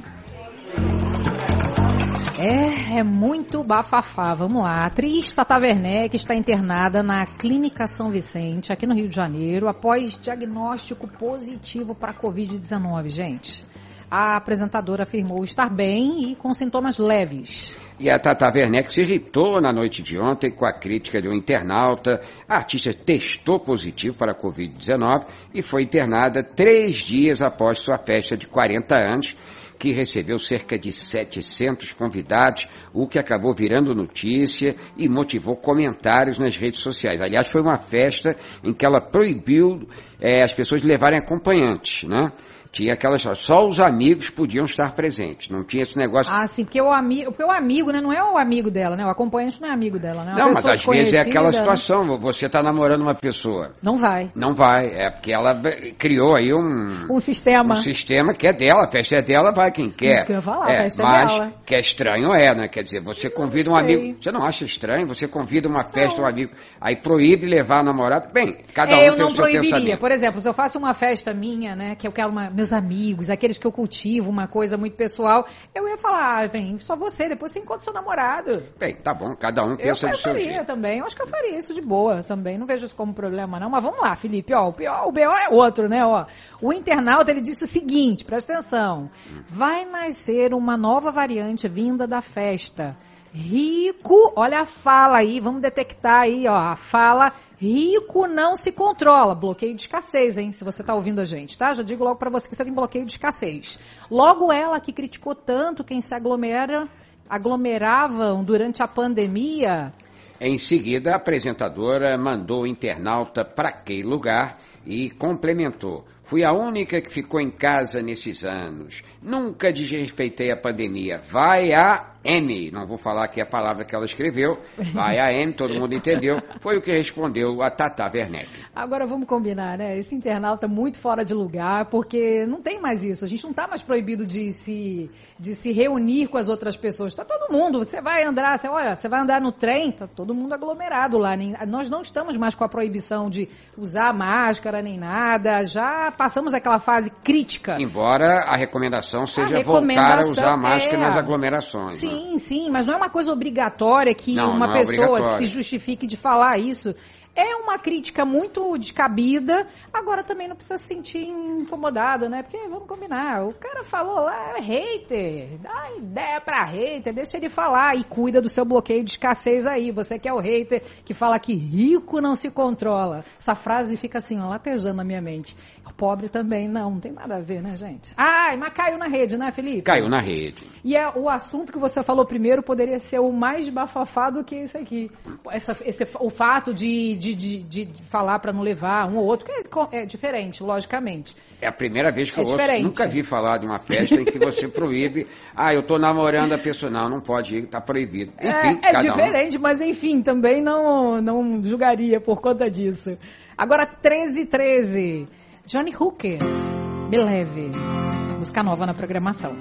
É, é muito bafafá. Vamos lá. A atriz Tata Werneck está internada na Clínica São Vicente, aqui no Rio de Janeiro, após diagnóstico positivo para a covid dezenove, gente. A apresentadora afirmou estar bem e com sintomas leves. E a Tata Werneck se irritou na noite de ontem com a crítica de um internauta. A artista testou positivo para a covid dezenove e foi internada três dias após sua festa de quarenta anos, que recebeu cerca de setecentos convidados, o que acabou virando notícia e motivou comentários nas redes sociais. Aliás, foi uma festa em que ela proibiu é, as pessoas de levarem acompanhantes, né? Tinha aquelas, só os amigos podiam estar presentes, não tinha esse negócio. Ah, sim, porque o amigo, porque o amigo, né, não é o amigo dela, né, o acompanhante não é amigo dela, né? Uma não, mas às vezes é aquela né? situação, você está namorando uma pessoa. Não vai. Não vai, é porque ela criou aí um... Um sistema. Um sistema que é dela, a festa é dela, vai quem quer. Isso que eu ia falar, é, a festa mas é dela. que é estranho é, né, quer dizer, você convida um sei. amigo, você não acha estranho, você convida uma festa, não. um amigo, aí proíbe levar a namorada, bem, cada é, um tem o seu pensamento. Eu não proibiria, por exemplo, se eu faço uma festa minha, né, que eu quero uma, meus amigos, aqueles que eu cultivo, uma coisa muito pessoal, eu ia falar, ah, vem, só você, depois você encontra seu namorado. Bem, tá bom, cada um pensa eu, do seu jeito. Eu faria também, eu acho que eu faria isso de boa também, não vejo isso como problema não, mas vamos lá, Felipe, ó, o, pior, o B O é outro, né, ó. O internauta, ele disse o seguinte, presta atenção, vai nascer uma nova variante vinda da festa. Rico, olha a fala aí, vamos detectar aí, ó, a fala, rico não se controla, bloqueio de escassez, hein, se você tá ouvindo a gente, tá? Já digo logo pra você que você tem bloqueio de escassez. Logo ela que criticou tanto quem se aglomera, aglomeravam durante a pandemia. Em seguida, a apresentadora mandou o internauta para aquele lugar e complementou. Fui a única que ficou em casa nesses anos. Nunca desrespeitei a pandemia. Vai a M. Não vou falar aqui a palavra que ela escreveu. Vai a M, todo mundo entendeu. Foi o que respondeu a Tata Werneck. Agora vamos combinar, né? Esse internauta muito fora de lugar, porque não tem mais isso. A gente não está mais proibido de se, de se reunir com as outras pessoas. Está todo mundo. Você vai andar, você, olha, você vai andar no trem, está todo mundo aglomerado lá. Nem, nós não estamos mais com a proibição de usar máscara nem nada. Já passamos aquela fase crítica. Embora a recomendação seja a recomendação voltar a usar máscara é... nas aglomerações. Sim, né? sim, mas não é uma coisa obrigatória que não, uma não pessoa é se justifique de falar isso. É uma crítica muito descabida, agora também não precisa se sentir incomodado, né? Porque, vamos combinar, o cara falou lá, é hater, dá ideia pra hater, deixa ele falar e cuida do seu bloqueio de escassez aí. Você que é o hater que fala que rico não se controla. Essa frase fica assim, ó, latejando na minha mente. O pobre também, não, não tem nada a ver, né, gente? Ai, mas caiu na rede, né, Felipe? Caiu na rede. E é, o assunto que você falou primeiro poderia ser o mais bafafá do que esse aqui. Essa, esse, o fato de, de, de, de falar para não levar um ou outro, que é, é diferente, logicamente. É a primeira vez que é eu ouço, nunca vi falar de uma festa em que você proíbe, ah, eu tô namorando a pessoa, não, não pode ir, tá proibido. Enfim, é, é cada diferente, um. Mas enfim, também não, não julgaria por conta disso. Agora, treze e treze. Johnny Hooker, Believe, música nova na programação.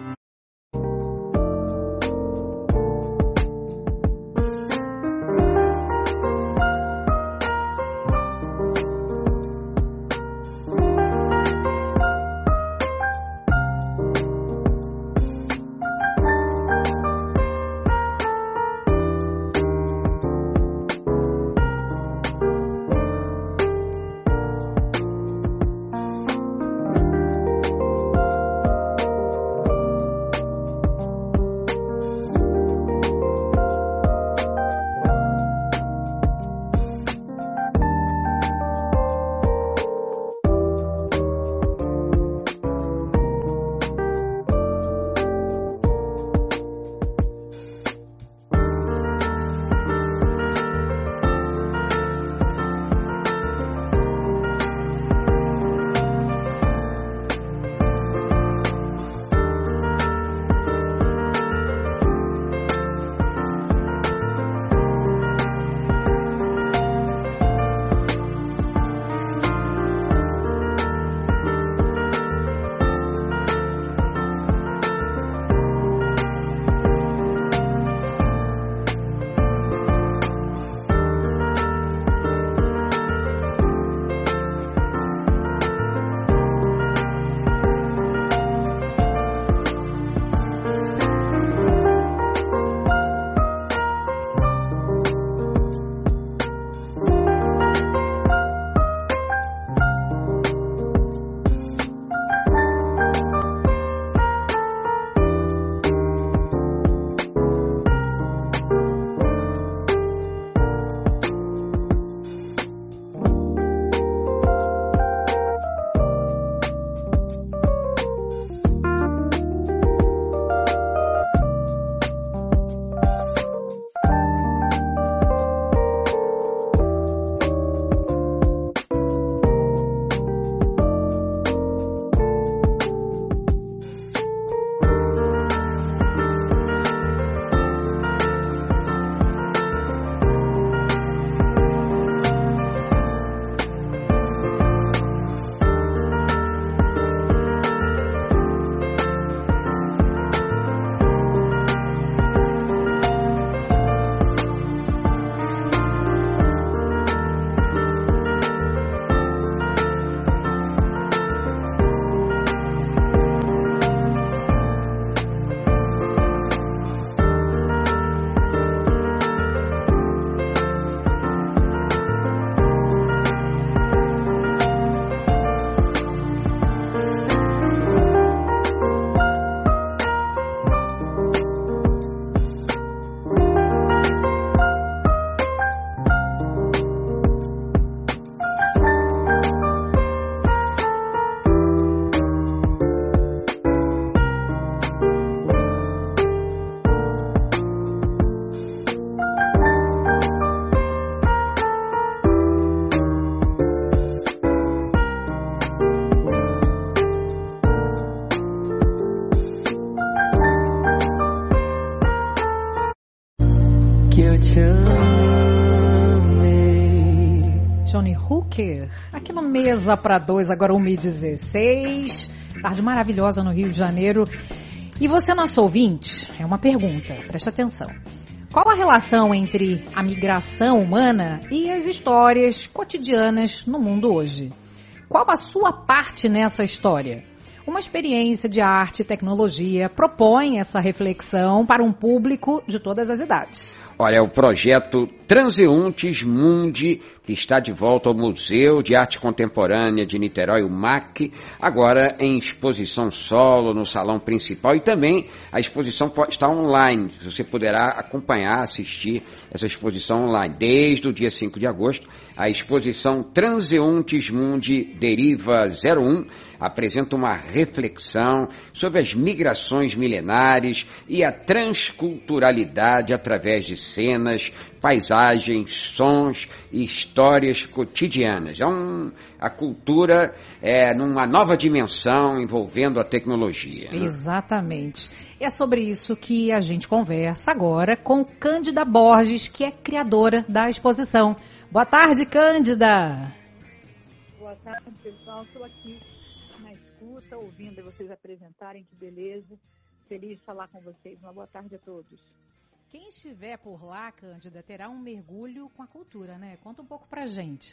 Johnny Hooker, aqui no Mesa para Dois, agora uma e dezesseis, tarde maravilhosa no Rio de Janeiro. E você, nosso ouvinte, é uma pergunta, preste atenção. Qual a relação entre a migração humana e as histórias cotidianas no mundo hoje? Qual a sua parte nessa história? Uma experiência de arte e tecnologia propõe essa reflexão para um público de todas as idades. Olha, o projeto Transeuntes Mundi, que está de volta ao Museu de Arte Contemporânea de Niterói, o M A C, agora em exposição solo no salão principal, e também a exposição está online. Você poderá acompanhar, assistir essa exposição online. Desde o dia cinco de agosto, a exposição Transeuntes Mundi Deriva zero um apresenta uma reflexão sobre as migrações milenares e a transculturalidade através de cenas, paisagens, sons e histórias cotidianas. É um, a cultura é numa nova dimensão envolvendo a tecnologia. Né? Exatamente. E é sobre isso que a gente conversa agora com Cândida Borges, que é criadora da exposição. Boa tarde, Cândida. Boa tarde, pessoal. Estou aqui na escuta, ouvindo vocês apresentarem, que beleza. Feliz de falar com vocês. Uma boa tarde a todos. Quem estiver por lá, Cândida, terá um mergulho com a cultura, né? Conta um pouco pra gente.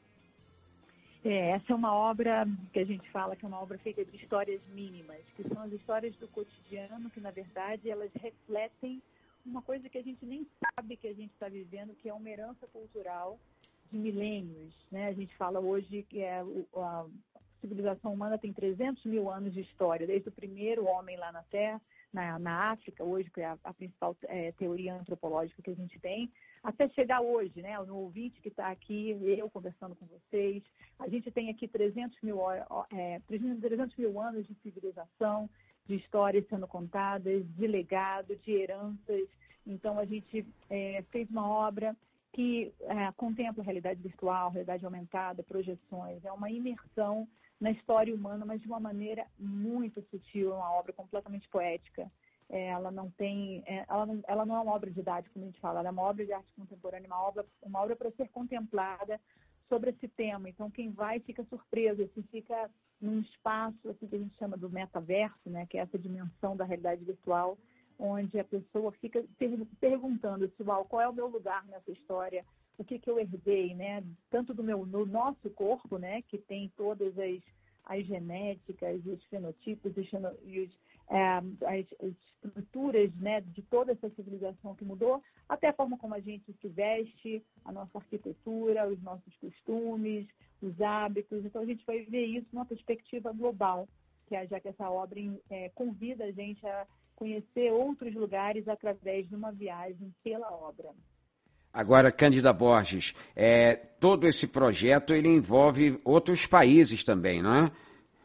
É, essa é uma obra que a gente fala que é uma obra feita de histórias mínimas, que são as histórias do cotidiano, que na verdade elas refletem uma coisa que a gente nem sabe que a gente está vivendo, que é uma herança cultural de milênios, né? A gente fala hoje que é, a civilização humana tem trezentos mil anos de história, desde o primeiro homem lá na Terra, Na, na África, hoje, que é a, a principal é, teoria antropológica que a gente tem, até chegar hoje, né, no ouvinte que está aqui, eu conversando com vocês, a gente tem aqui trezentos mil, é, trezentos mil anos de civilização, de histórias sendo contadas, de legado, de heranças. Então, a gente é, fez uma obra que é, contempla a realidade virtual, realidade aumentada, projeções, é uma imersão na história humana, mas de uma maneira muito sutil, é uma obra completamente poética. É, ela não tem, é, ela, não, ela não é uma obra didática, como a gente fala, ela é uma obra de arte contemporânea, uma obra, uma obra para ser contemplada sobre esse tema. Então, quem vai fica surpreso, assim, fica num espaço assim, que a gente chama do metaverso, né, que é essa dimensão da realidade virtual, onde a pessoa fica per- perguntando se, uau, qual é o meu lugar nessa história, o que, que eu herdei, né? Tanto do meu, no nosso corpo, né? Que tem todas as, as genéticas, os fenotipos, os, e os, é, as, as estruturas, né? De toda essa civilização que mudou, até a forma como a gente se veste, a nossa arquitetura, os nossos costumes, os hábitos. Então, a gente vai ver isso numa perspectiva global, que é, já que essa obra é, convida a gente a conhecer outros lugares através de uma viagem pela obra. Agora, Cândida Borges, é, todo esse projeto ele envolve outros países também, não é?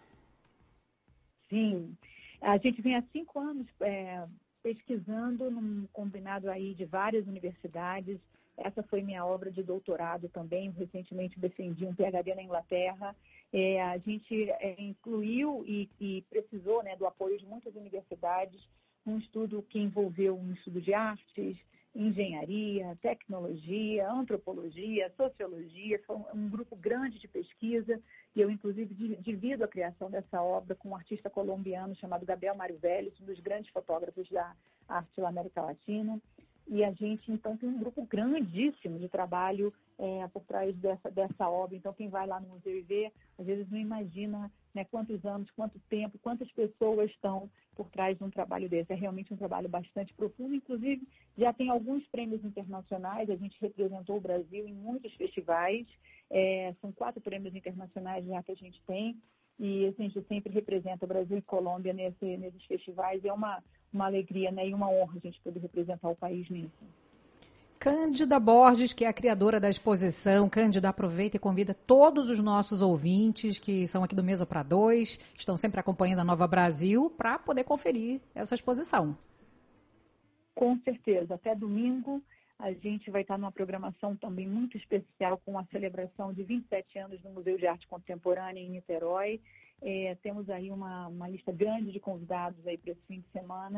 Sim. A gente vem há cinco anos é, pesquisando num combinado aí de várias universidades. Essa foi minha obra de doutorado também. Recentemente defendi um P H D na Inglaterra. É, a gente é, incluiu e, e precisou, né, do apoio de muitas universidades, um estudo que envolveu um estudo de artes, engenharia, tecnologia, antropologia, sociologia. Foi um grupo grande de pesquisa e eu, inclusive, divido a criação dessa obra com um artista colombiano chamado Gabriel Mário Vélez, um dos grandes fotógrafos da arte da América Latina. E a gente, então, tem um grupo grandíssimo de trabalho é, por trás dessa, dessa obra. Então, quem vai lá no museu e vê, às vezes não imagina, né, quantos anos, quanto tempo, quantas pessoas estão por trás de um trabalho desse. É realmente um trabalho bastante profundo. Inclusive, já tem alguns prêmios internacionais. A gente representou o Brasil em muitos festivais. É, são quatro prêmios internacionais já que a gente tem. E a gente sempre representa o Brasil e Colômbia nesse, nesses festivais. É uma, uma alegria, né, e uma honra a gente poder representar o país nisso. Cândida Borges, que é a criadora da exposição. Cândida, aproveita e convida todos os nossos ouvintes que são aqui do Mesa para Dois, estão sempre acompanhando a Nova Brasil, para poder conferir essa exposição. Com certeza. Até domingo a gente vai estar numa programação também muito especial com a celebração de vinte e sete anos do Museu de Arte Contemporânea em Niterói. É, temos aí uma, uma lista grande de convidados aí para esse fim de semana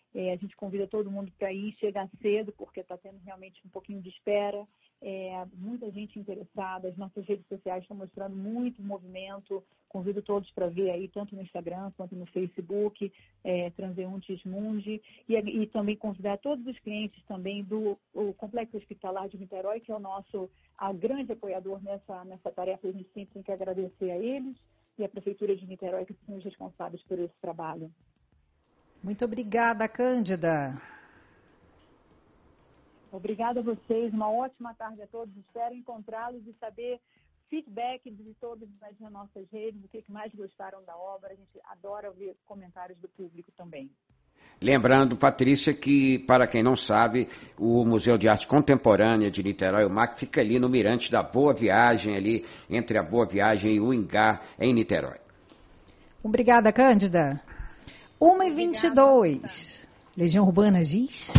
É, a gente convida todo mundo para ir, chegar cedo, porque está tendo realmente um pouquinho de espera. É, muita gente interessada, as nossas redes sociais estão mostrando muito movimento. Convido todos para ver aí, tanto no Instagram quanto no Facebook, é, Transeuntes Mundi, e, e também convidar todos os clientes também do o Complexo Hospitalar de Niterói, que é o nosso a grande apoiador nessa, nessa tarefa. A gente sempre tem que agradecer a eles e a Prefeitura de Niterói, que são os responsáveis por esse trabalho. Muito obrigada, Cândida. Obrigada a vocês, uma ótima tarde a todos. Espero encontrá-los e saber feedback de todos nas nossas redes, o que mais gostaram da obra. A gente adora ouvir comentários do público também. Lembrando, Patrícia, que, para quem não sabe, o Museu de Arte Contemporânea de Niterói, o M A C, fica ali no mirante da Boa Viagem, ali entre a Boa Viagem e o Ingá, em Niterói. Obrigada, Cândida. uma e vinte e dois. Legião Urbana diz...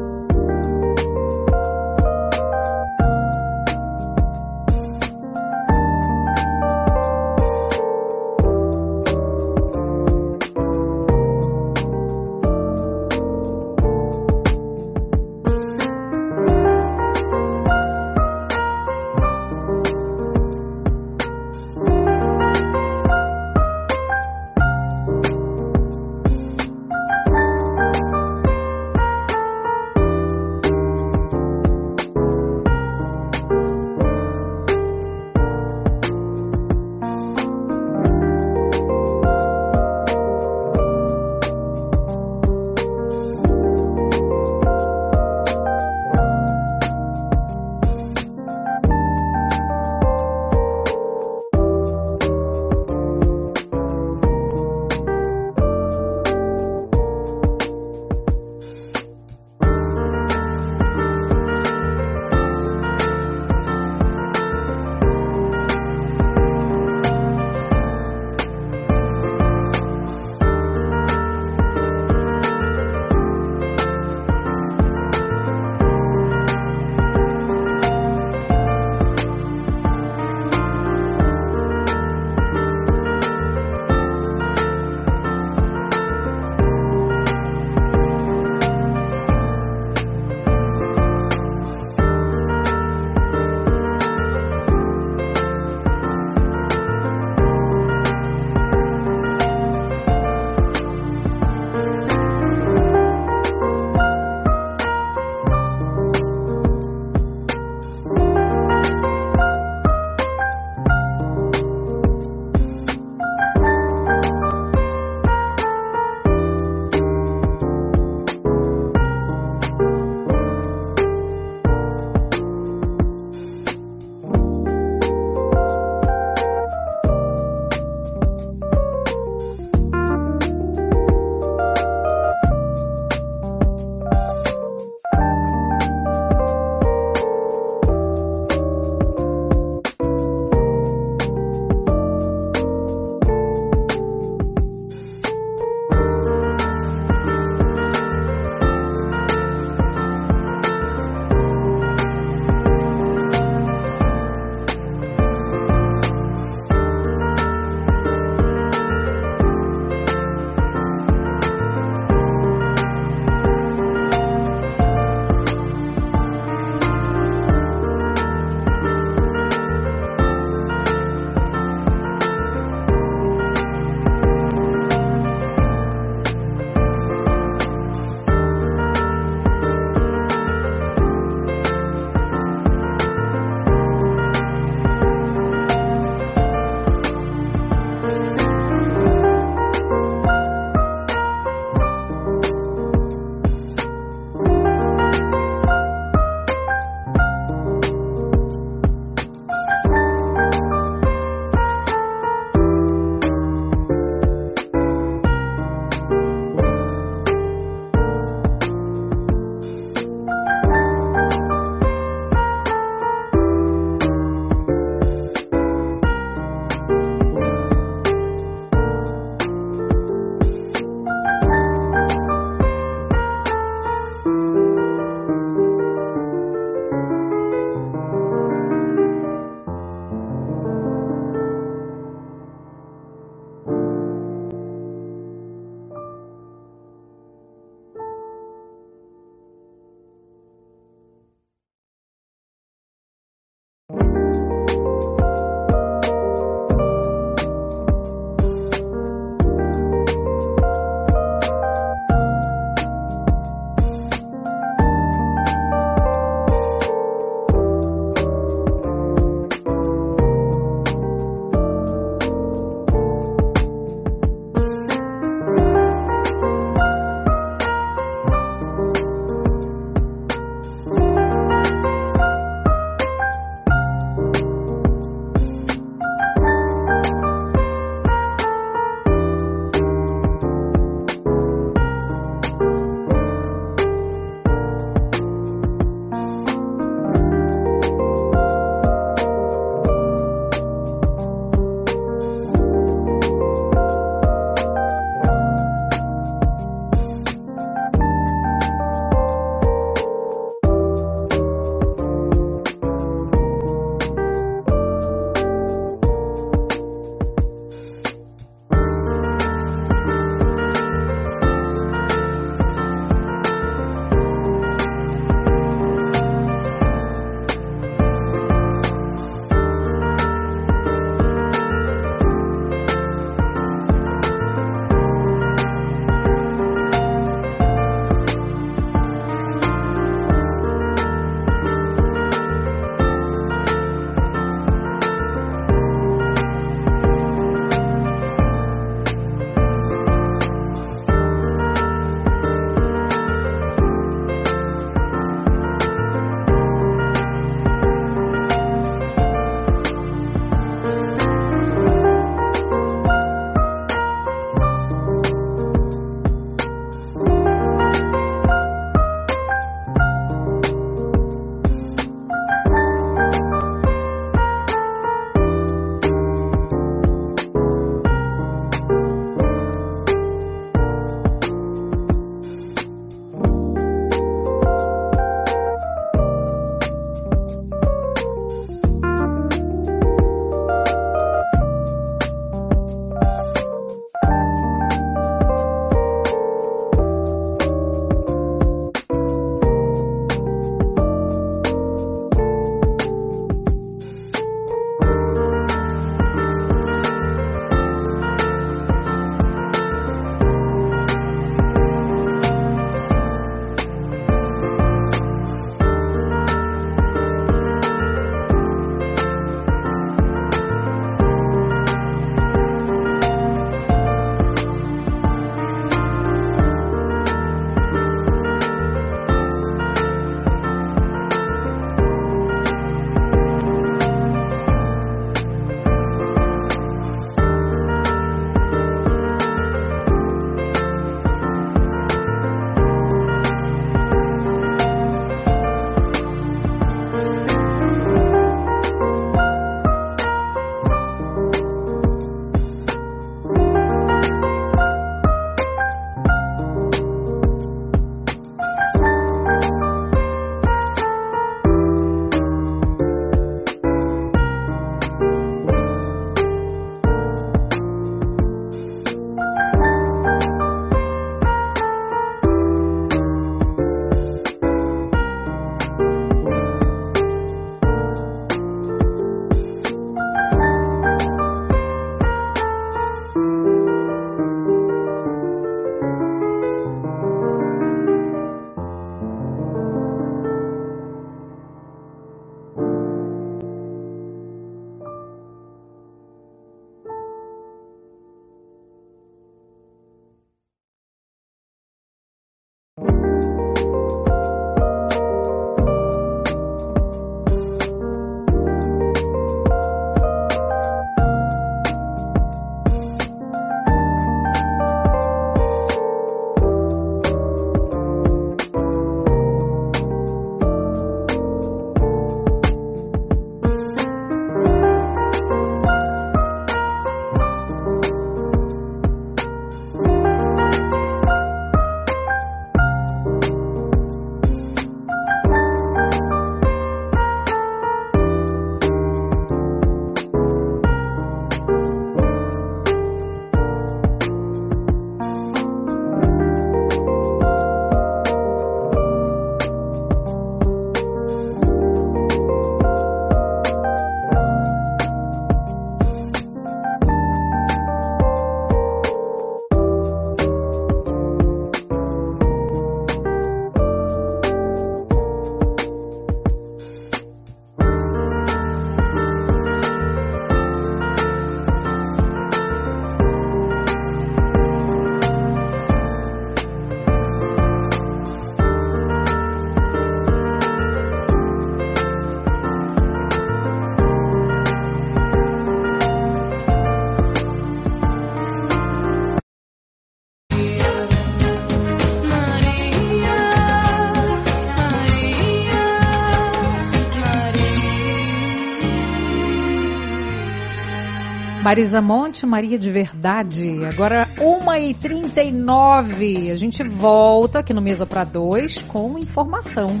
Marisa Monte, Maria de Verdade. Agora, uma e trinta e nove. A gente volta aqui no Mesa para Dois com informação.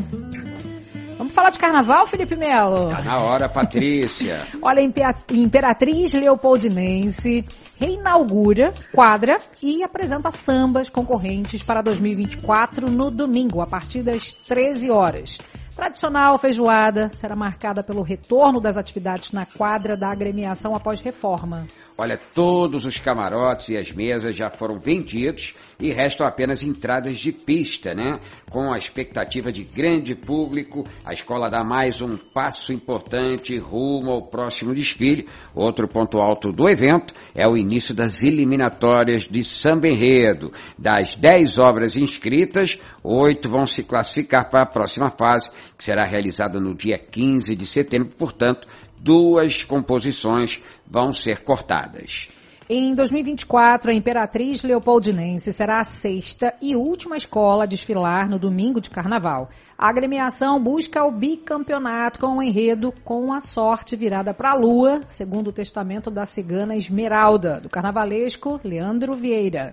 Vamos falar de carnaval, Felipe Melo? Tá na hora, Patrícia. Olha, Imperatriz Leopoldinense reinaugura quadra e apresenta sambas concorrentes para dois mil e vinte e quatro no domingo, a partir das treze horas. Tradicional feijoada será marcada pelo retorno das atividades na quadra da agremiação após reforma. Olha, todos os camarotes e as mesas já foram vendidos e restam apenas entradas de pista, né? Com a expectativa de grande público, a escola dá mais um passo importante rumo ao próximo desfile. Outro ponto alto do evento é o início das eliminatórias de samba enredo. Das dez obras inscritas, oito vão se classificar para a próxima fase, que será realizada no dia quinze de setembro, portanto, duas composições vão ser cortadas. Em dois mil e vinte e quatro, a Imperatriz Leopoldinense será a sexta e última escola a desfilar no domingo de carnaval. A agremiação busca o bicampeonato com o enredo Com a Sorte Virada para a Lua, segundo o testamento da cigana Esmeralda, do carnavalesco Leandro Vieira.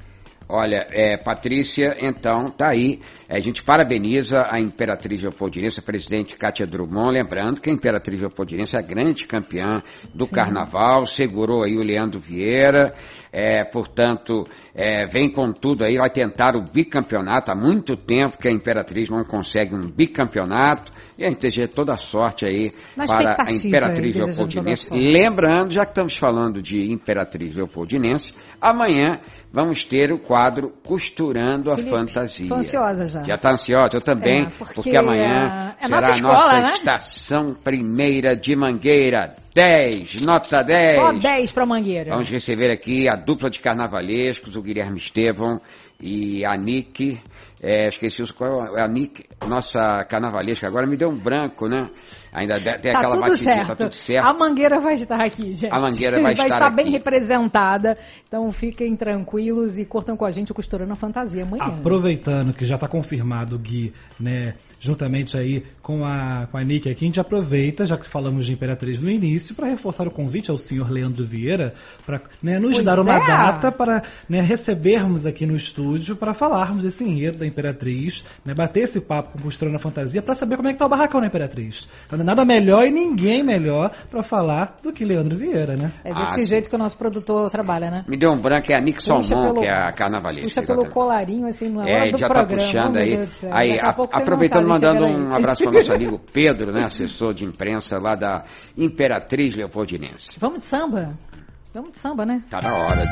Olha, é, Patrícia, então, tá aí. A gente parabeniza a Imperatriz Leopoldinense, a presidente Kátia Drummond, lembrando que a Imperatriz Leopoldinense é a grande campeã do Sim. carnaval, segurou aí o Leandro Vieira, é, portanto, é, vem com tudo aí, vai tentar o bicampeonato. Há muito tempo que a Imperatriz não consegue um bicampeonato, e a gente deseja toda a sorte aí Na para a Imperatriz Leopoldinense. Lembrando, já que estamos falando de Imperatriz Leopoldinense, amanhã vamos ter o quadro Costurando a Felipe, Fantasia. Tô ansiosa já. Já está ansiosa? Eu também, é, porque, porque amanhã é será nossa a escola, nossa né? estação primeira de Mangueira. dez, nota dez. Só dez para Mangueira. Vamos receber aqui a dupla de carnavalescos, o Guilherme Estevão e a Nick. É, esqueci qual é a Nick, nossa carnavalesca. Agora me deu um branco, né? Ainda tem tá aquela batidinha, tá tudo certo. A Mangueira vai estar aqui, gente. A Mangueira vai, vai estar, estar aqui. bem representada. Então fiquem tranquilos e curtam com a gente o Costurando a Fantasia amanhã. Aproveitando que já está confirmado o Gui, né? Juntamente aí com a, com a Nick aqui, a gente aproveita, já que falamos de Imperatriz no início, para reforçar o convite ao senhor Leandro Vieira, para né, nos pois dar uma é. data para né, recebermos aqui no estúdio, para falarmos desse enredo da Imperatriz, né, bater esse papo com Costurando a Fantasia, para saber como é que tá o barracão na Imperatriz. Não é nada melhor e ninguém melhor para falar do que Leandro Vieira, né? É desse ah, jeito que o nosso produtor trabalha, né? Me deu um branco, é a Nick Salmon, que é a carnavalesca. Puxa pelo colarinho, assim, no é, do já programa. tá puxando oh, aí. Aí, a, aproveitando, mandando um abraço para o nosso amigo Pedro, né, assessor de imprensa lá da Imperatriz Leopoldinense. Vamos de samba? Vamos de samba, né? Tá na hora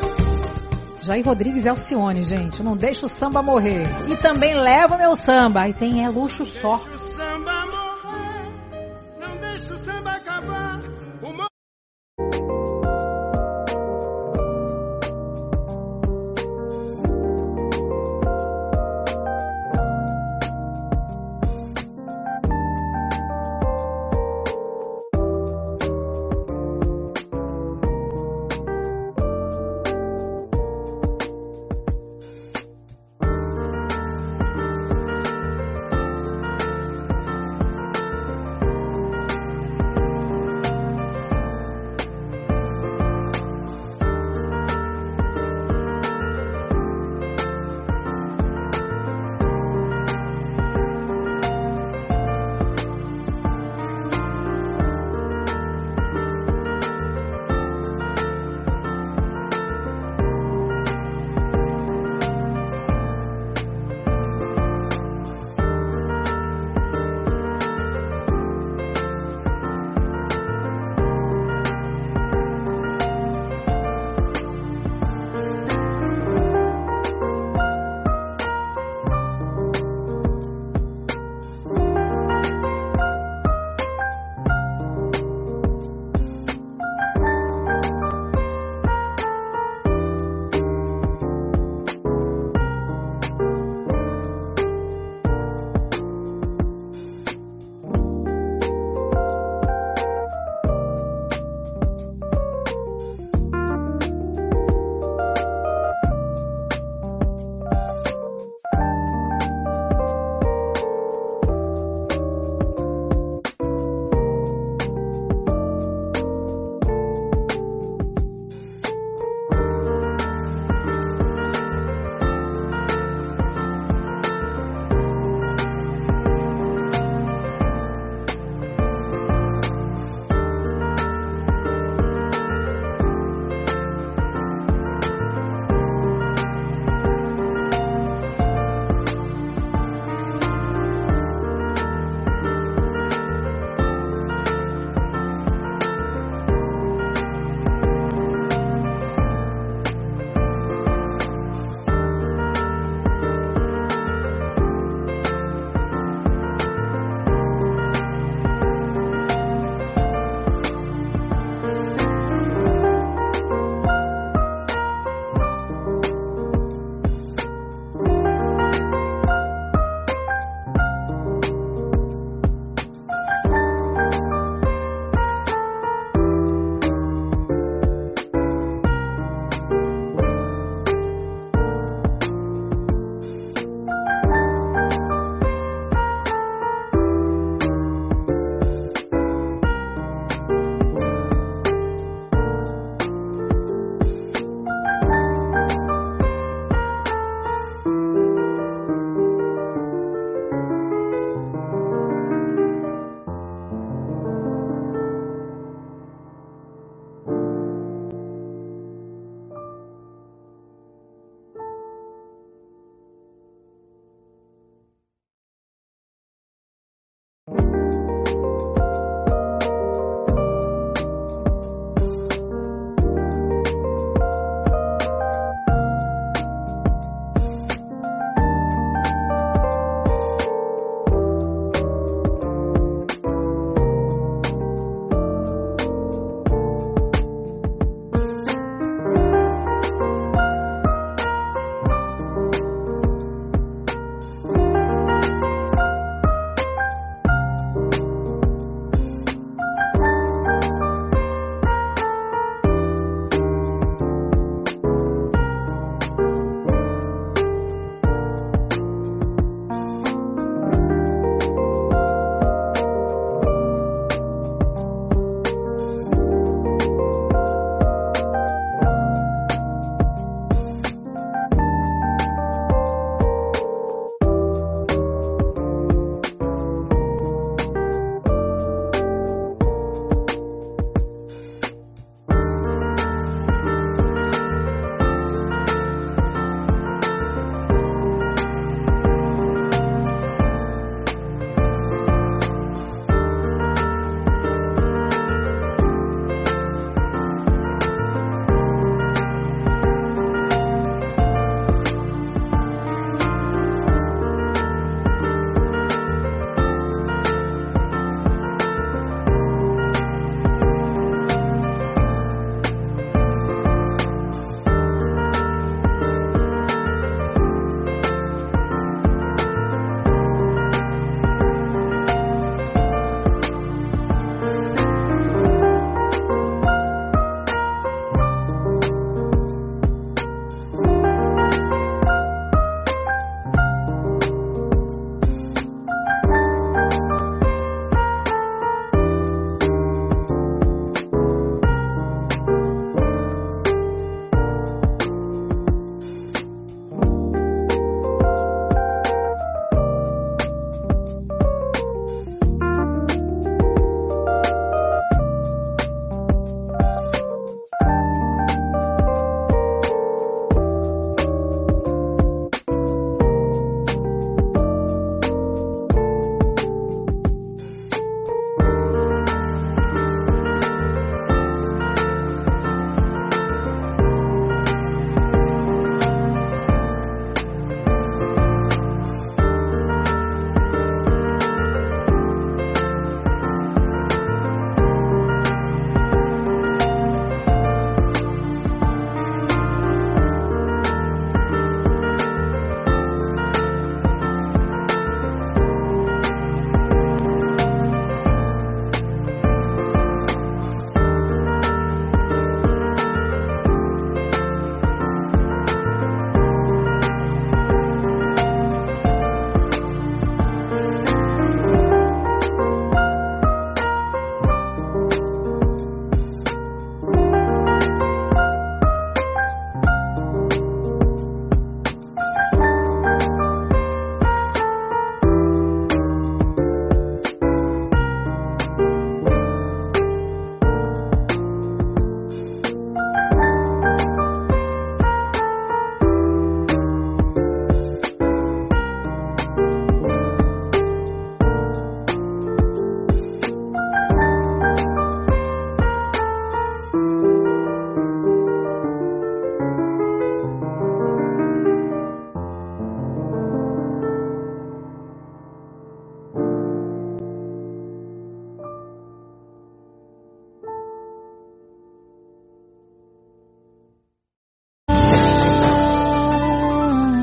de... Jair Rodrigues e Alcione, gente. Não deixa o samba morrer. E também leva o meu samba. Aí tem É Luxo Só. Não deixa o samba morrer, não deixa o samba acabar. O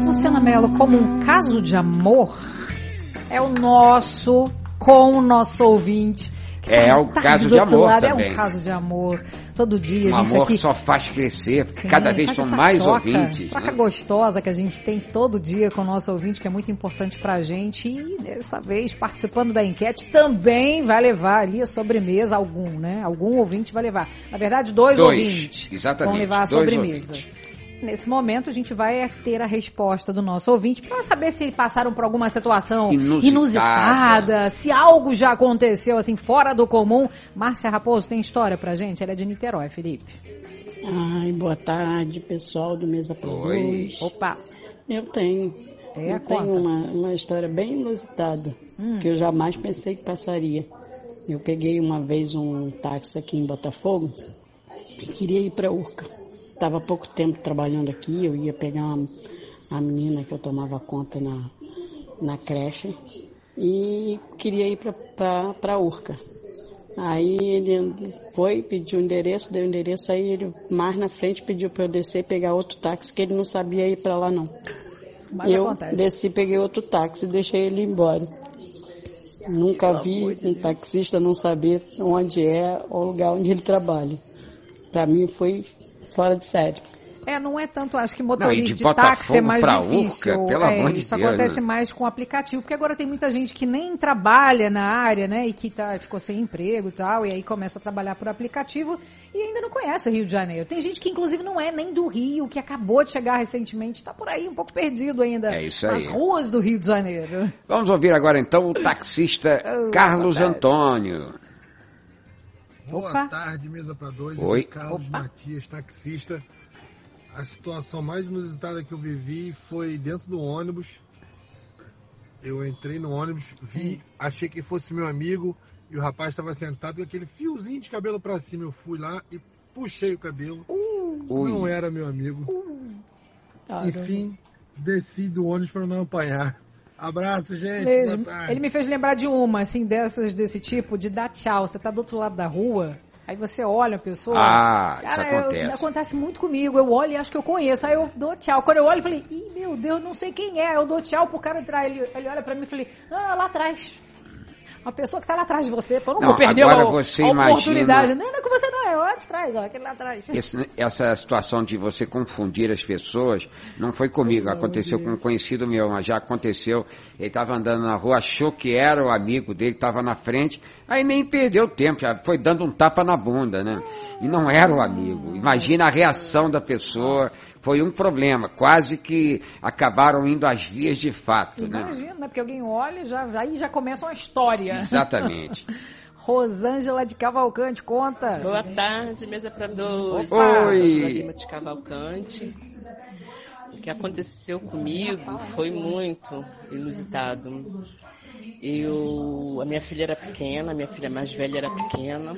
Luciana Mello, como um caso de amor, é o nosso, com o nosso ouvinte. É o tá caso de amor lado, também. É um caso de amor. Todo dia um a gente amor aqui... que só faz crescer, Sim, cada vez são mais troca, ouvintes. Troca né? gostosa que a gente tem todo dia com o nosso ouvinte, que é muito importante pra gente. E dessa vez, participando da enquete, também vai levar ali a sobremesa, algum, né? Algum ouvinte vai levar. Na verdade, dois, dois ouvintes exatamente, vão levar a dois sobremesa. Ouvintes. Nesse momento, a gente vai ter a resposta do nosso ouvinte para saber se passaram por alguma situação inusitada. inusitada, se algo já aconteceu assim fora do comum. Márcia Raposo tem história pra gente? Ela é de Niterói, Felipe. Ai, boa tarde, pessoal do Mesa para Dois. Opa! Eu tenho. É, eu tenho uma, uma história bem inusitada, hum. que eu jamais pensei que passaria. Eu peguei uma vez um táxi aqui em Botafogo e queria ir para Urca. Estava há pouco tempo trabalhando aqui, eu ia pegar uma, a menina que eu tomava conta na, na creche e queria ir para a Urca. Aí ele foi, pediu o endereço, deu o endereço, aí ele mais na frente pediu para eu descer e pegar outro táxi, que ele não sabia ir para lá não. Mas eu acontece. Desci, peguei outro táxi e deixei ele ir embora. Nunca vi um taxista não saber onde é o lugar onde ele trabalha. Para mim foi fora de série. É, não é tanto, acho que motorista não, de, de táxi é mais difícil. Urca, pelo é, amor de isso Deus, acontece né? mais com aplicativo, porque agora tem muita gente que nem trabalha na área, né, e que tá, ficou sem emprego e tal, e aí começa a trabalhar por aplicativo e ainda não conhece o Rio de Janeiro. Tem gente que inclusive não é nem do Rio, que acabou de chegar recentemente, tá por aí um pouco perdido ainda é isso aí. nas ruas do Rio de Janeiro. Vamos ouvir agora então o taxista oh, Carlos Antônio. Boa Opa. tarde, Mesa para Dois. Oi. Carlos Opa. Matias, taxista. A situação mais inusitada que eu vivi foi dentro do ônibus. Eu entrei no ônibus, vi, achei que fosse meu amigo e o rapaz estava sentado com aquele fiozinho de cabelo para cima. Eu fui lá e puxei o cabelo. Uh, não Ui. era meu amigo. Uh, Enfim, desci do ônibus para não apanhar. Abraço, gente. Mesmo. Ele me fez lembrar de uma, assim, dessas, desse tipo, de dar tchau. Você tá do outro lado da rua, aí você olha a pessoa. Ah, cara, isso acontece. Eu, acontece muito comigo. Eu olho e acho que eu conheço. Aí eu dou tchau. Quando eu olho, eu falei, ih, meu Deus, não sei quem é. Eu dou tchau pro cara entrar. Ele, ele olha pra mim e falei, ah, lá atrás. Uma pessoa que tá lá atrás de você. Pô, não, não vou perder a, você a oportunidade. Imagina... Não, não é com você não, é lá de trás, ó, aquele lá atrás. Esse, essa situação de você confundir as pessoas não foi comigo, oh, aconteceu Deus. com um conhecido meu, mas já aconteceu. Ele estava andando na rua, achou que era o amigo dele, estava na frente, aí nem perdeu tempo, já foi dando um tapa na bunda, né? E não era o amigo. Imagina a reação da pessoa. Foi um problema, quase que acabaram indo às vias de fato. Imagina, né? né? Porque alguém olha, já, aí já começa uma história. Exatamente. Rosângela de Cavalcante, conta. Boa tarde, Mesa para Dois. Oi. Rosângela Lima de Cavalcante. O que aconteceu comigo foi muito inusitado. Eu, a minha filha era pequena, a minha filha mais velha era pequena.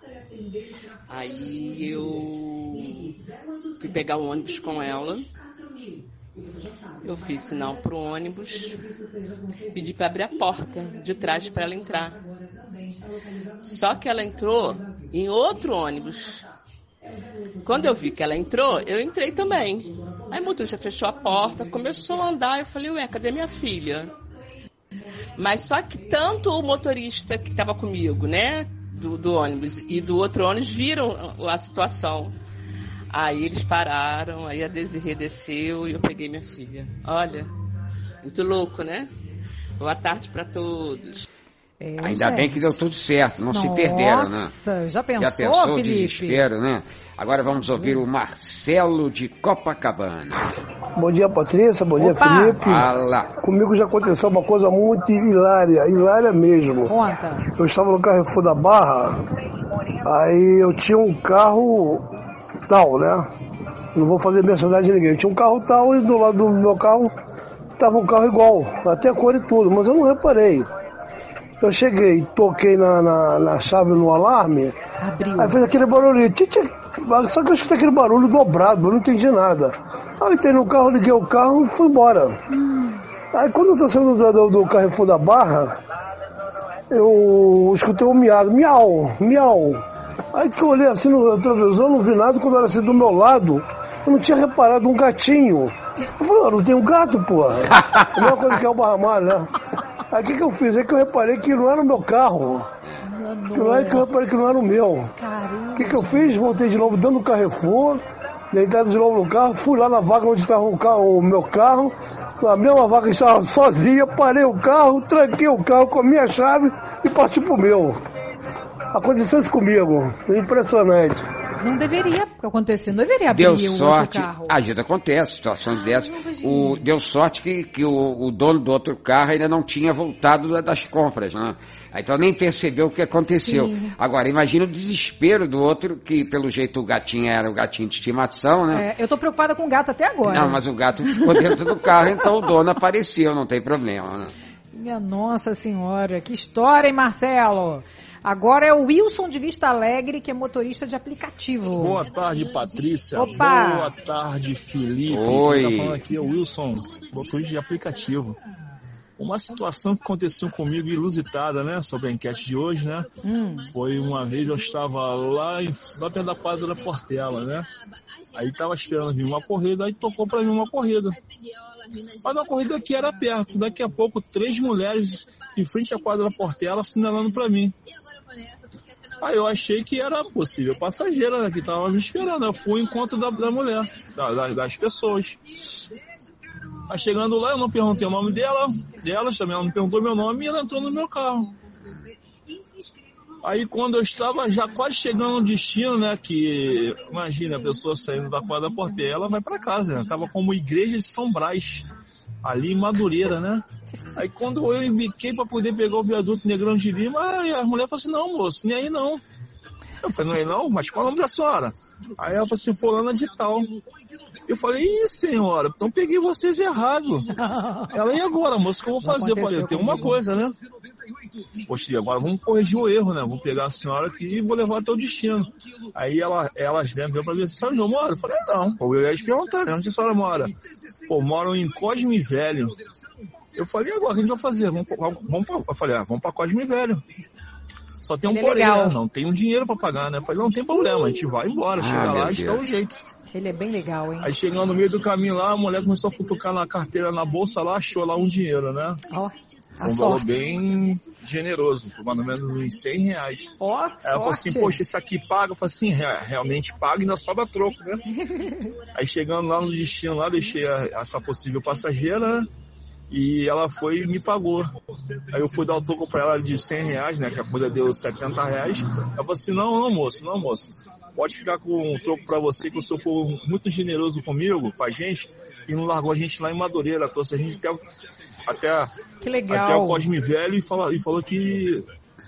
Aí eu fui pegar o ônibus com ela. Eu fiz sinal pro ônibus, pedi para abrir a porta de trás para ela entrar. Só que ela entrou em outro ônibus. Quando eu vi que ela entrou, eu entrei também. Aí o motorista fechou a porta, começou a andar. Eu falei, ué, cadê minha filha? Mas só que tanto o motorista que estava comigo, né? Do, do ônibus e do outro ônibus viram a situação. Aí eles pararam, aí a Desirê desceu e eu peguei minha filha. Olha, muito louco, né? Boa tarde para todos. É, Ainda gente. bem que deu tudo certo, não Nossa, se perderam, né? Nossa, já pensou, Já pensou Felipe? o desespero, né? Agora vamos ouvir o Marcelo de Copacabana. Bom dia, Patrícia. Bom dia, Opa. Felipe. Fala. Comigo já aconteceu uma coisa muito hilária, hilária mesmo. Conta. Eu estava no Carrefour da Barra, aí eu tinha um carro tal, né? Não vou fazer menção de ninguém. Eu tinha um carro tal e do lado do meu carro estava um carro igual, até a cor e tudo, mas eu não reparei. Eu cheguei, toquei na, na, na chave no alarme, Abriu. Aí fez aquele barulho, só que eu escutei aquele barulho dobrado, eu não entendi nada. Aí entrei no carro, liguei o carro e fui embora. Hum. Aí quando eu tô saindo do, do, do Carrefour da Barra, eu escutei um miado, miau, miau. Aí que eu olhei assim no retrovisor, não vi nada, quando era assim do meu lado, Eu não tinha reparado um gatinho. Eu falei, eu não tenho um gato, porra. A mesma coisa que é o Barramar, né? Aí o que, que eu fiz? É que eu reparei que não era o meu carro. Que não é que eu reparei que não era o meu. O que, que eu fiz? Voltei de novo dando o Carrefour, deitado de novo no carro, fui lá na vaga onde estava o, carro, o meu carro. A mesma vaga estava sozinha, parei o carro, tranquei o carro com a minha chave e parti pro meu. Aconteceu isso comigo. Impressionante. Não deveria acontecer, não deveria abrir deu o sorte, outro carro. às vezes acontece, situações dessas. O, deu sorte que, que o, o dono do outro carro ainda não tinha voltado das compras, né? Então nem percebeu o que aconteceu. Sim. Agora, imagina o desespero do outro, que pelo jeito o gatinho era o gatinho de estimação, né? É, eu tô preocupada com o gato até agora. Não, mas o gato ficou dentro do carro, então o dono apareceu, não tem problema, né? Minha Nossa Senhora, que história, hein, Marcelo? Agora é o Wilson de Vista Alegre, que é motorista de aplicativo. Boa tarde, Patrícia. Opa. Boa tarde, Felipe. Oi. Quem tá falando aqui é o Wilson, motorista de aplicativo. Uma situação que aconteceu comigo inusitada, né, sobre a enquete de hoje, né? Hum. Foi uma vez eu estava lá, em, lá perto da quadra da Portela, né? Aí tava esperando vir uma corrida, aí tocou pra mim uma corrida. Mas uma corrida que era perto. Daqui a pouco, três mulheres em frente à quadra da Portela assinalando pra mim. Aí eu achei que era possível passageira, né, que tava me esperando. Eu fui ao encontro da, da mulher, da, das pessoas. Aí chegando lá, eu não perguntei o nome dela, delas também, ela não perguntou meu nome e ela entrou no meu carro. Aí quando eu estava já quase chegando no destino, né, que imagina a pessoa saindo da quadra da Portela, ela vai para casa, né, tava como igreja de São Brás, ali em Madureira, né. Aí quando eu embiquei para poder pegar o viaduto Negrão de Lima, aí a mulher falou assim, não moço, nem aí não. Eu falei, não é não? Mas qual é o nome da senhora? Aí ela falou assim, fulana de tal. Eu falei, ih, senhora, então peguei vocês errado. Ela, e agora, moço, o que eu vou fazer? Eu falei, eu tenho uma coisa, né? Poxa, agora vamos corrigir o erro, né? Vamos pegar a senhora aqui e vou levar até o destino. Aí ela, elas vêm pra mim, sabe onde eu moro? Eu falei, não, eu ia te perguntar, né? Onde a senhora mora? Pô, moram em Cosme Velho. Eu falei, e agora, o que a gente vai fazer? Vamos, vamos pra... Eu falei, ah, vamos pra Cosme Velho. Só tem um Ele porém, é né? Não tem um dinheiro pra pagar, né? Eu falei, não tem problema, a gente vai embora, ah, chega lá e dá um jeito. Ele é bem legal, hein? Aí chegando no meio do caminho lá, a mulher começou a futucar na carteira, na bolsa lá, achou lá um dinheiro, né? Ó, oh, um valor bem generoso, mais ou menos uns cem reais. Ó, oh, Aí ela falou assim, poxa, esse aqui paga? Eu falei assim, realmente paga e ainda sobra troco, né? Aí chegando lá no destino, lá, deixei a, essa possível passageira, né? E ela foi e me pagou. Aí eu fui dar o troco pra ela de cem reais, né? Que a coisa deu setenta reais. Ela falou assim, não, não, moço, não, moço. Pode ficar com um troco pra você, que o senhor foi muito generoso comigo, com a gente, e não largou a gente lá em Madureira. Trouxe a gente até, até, que legal. até o Cosme Velho e falou, e falou que,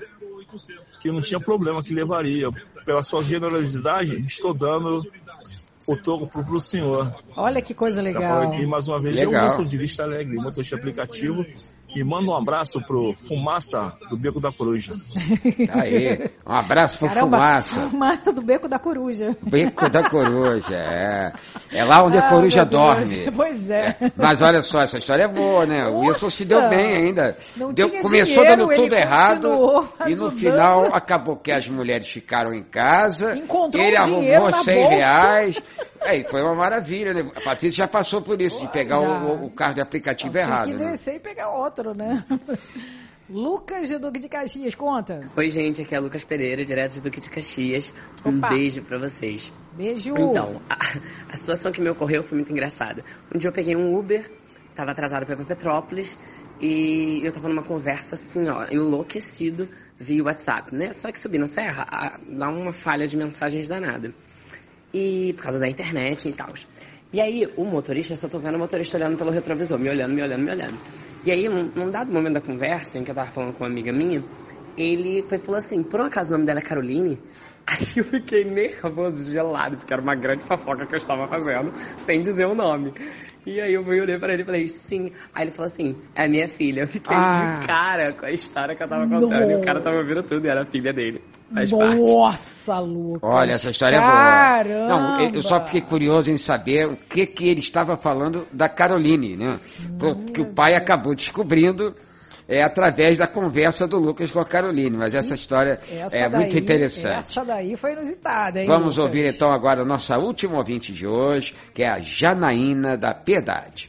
que não tinha problema, que levaria. Pela sua generosidade, estou dando o troco pro, pro senhor. Olha que coisa legal. Já falei aqui mais uma vez, legal. Eu sou de Vista Alegre, motorista aplicativo, e manda um abraço pro Fumaça do Beco da Coruja. Aí, um abraço pro Caramba, Fumaça. Fumaça do Beco da Coruja. Beco da Coruja, é. É lá onde a ah, coruja dorme. Pois é. é. Mas olha só, essa história é boa, né? Nossa, o Wilson se deu bem ainda. Não deu, tinha começou dinheiro, dando tudo errado e no ajudando. final acabou que as mulheres ficaram em casa. Encontrou ele um arrumou cem bolsa. reais. É, foi uma maravilha, né? A Patrícia já passou por isso, de pegar o, o carro de aplicativo Tinha errado. Tinha que né? descer e pegar outro, né? Lucas de Duque de Caxias, conta. Oi, gente, aqui é Lucas Pereira, direto de Duque de Caxias. Um Opa. beijo pra vocês. Beijo. Então, a, a situação que me ocorreu foi muito engraçada. Um dia eu peguei um Uber, tava atrasado pra ir pra Petrópolis, e eu tava numa conversa assim, ó, enlouquecido via WhatsApp, né? Só que subir na serra, a, dá uma falha de mensagens danada. E por causa da internet e tal. E aí, o motorista, eu só tô vendo o motorista olhando pelo retrovisor, me olhando, me olhando, me olhando. E aí, num, num dado momento da conversa, em que eu tava falando com uma amiga minha, ele foi, falou assim, por um acaso o nome dela é Caroline? Aí eu fiquei nervoso, gelado, porque era uma grande fofoca que eu estava fazendo, sem dizer o nome. E aí eu fui olhei pra ele e falei, sim. Aí ele falou assim, é minha filha. Eu fiquei ah. de cara com a história que eu tava contando. Não. E o cara tava ouvindo tudo e era a filha dele. Faz Nossa, Lucas. Olha, essa história Caramba. é boa. Não, eu só fiquei curioso em saber o que, que ele estava falando da Caroline, né? Porque hum, o pai acabou descobrindo é através da conversa do Lucas com a Caroline, mas essa história essa é daí, muito interessante. Essa daí foi inusitada, hein, Vamos Lucas? ouvir então agora a nossa última ouvinte de hoje, que é a Janaína da Piedade.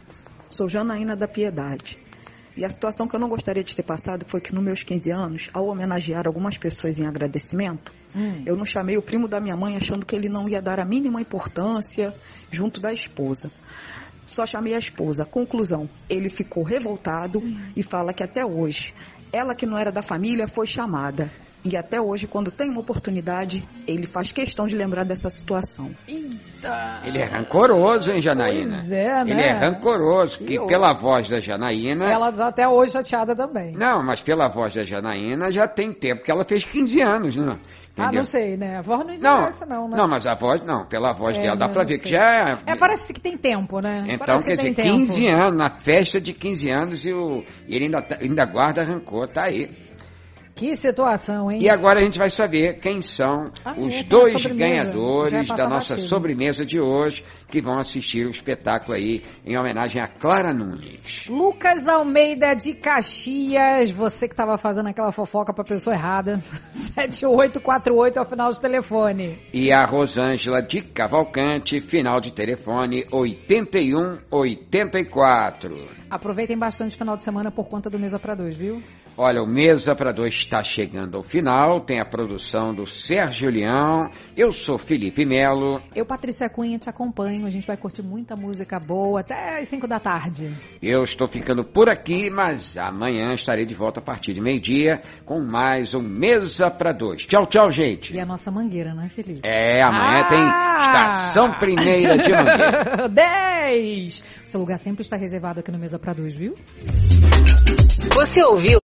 Sou Janaína da Piedade. E a situação que eu não gostaria de ter passado foi que nos meus quinze anos, ao homenagear algumas pessoas em agradecimento, hum. eu não chamei o primo da minha mãe achando que ele não ia dar a mínima importância junto da esposa. Só chamei a esposa. Conclusão, ele ficou revoltado hum. e fala que até hoje, ela que não era da família foi chamada. E até hoje, quando tem uma oportunidade, ele faz questão de lembrar dessa situação. Eita. Ele é rancoroso, hein, Janaína? Pois é, né? Ele é rancoroso, que eu... pela voz da Janaína... Ela tá até hoje chateada também. Não, mas pela voz da Janaína já tem tempo, que ela fez quinze anos, né? Entendeu? Ah, não sei, né? A voz não envelhece, não, não, né? Não, mas a voz, não, pela voz é, dela, dá pra ver sei. que já é... É, parece que tem tempo, né? Então, parece quer que dizer, tem quinze tempo. anos, na festa de quinze anos, e, o, e ele ainda, ainda guarda rancor, tá aí. Que situação, hein? E agora a gente vai saber quem são ah, os é, dois é ganhadores da nossa batido. sobremesa de hoje, que vão assistir o espetáculo aí em homenagem a Clara Nunes. Lucas Almeida de Caxias, você que estava fazendo aquela fofoca para pessoa errada, sete oito quatro oito é o final do telefone. E a Rosângela de Cavalcante, final de telefone oitenta e um oitenta e quatro. Aproveitem bastante o final de semana por conta do Mesa para Dois, viu? Olha, o Mesa para Dois está chegando ao final, tem a produção do Sérgio Leão, eu sou Felipe Melo. Eu, Patrícia Cunha, te acompanho, a gente vai curtir muita música boa até as cinco da tarde. Eu estou ficando por aqui, mas amanhã estarei de volta a partir de meio-dia com mais um Mesa para Dois. Tchau, tchau, gente. E a nossa Mangueira, né, Felipe? É, amanhã ah! tem Estação Primeira de Mangueira. dez! O seu lugar sempre está reservado aqui no Mesa para Dois, viu? Você ouviu?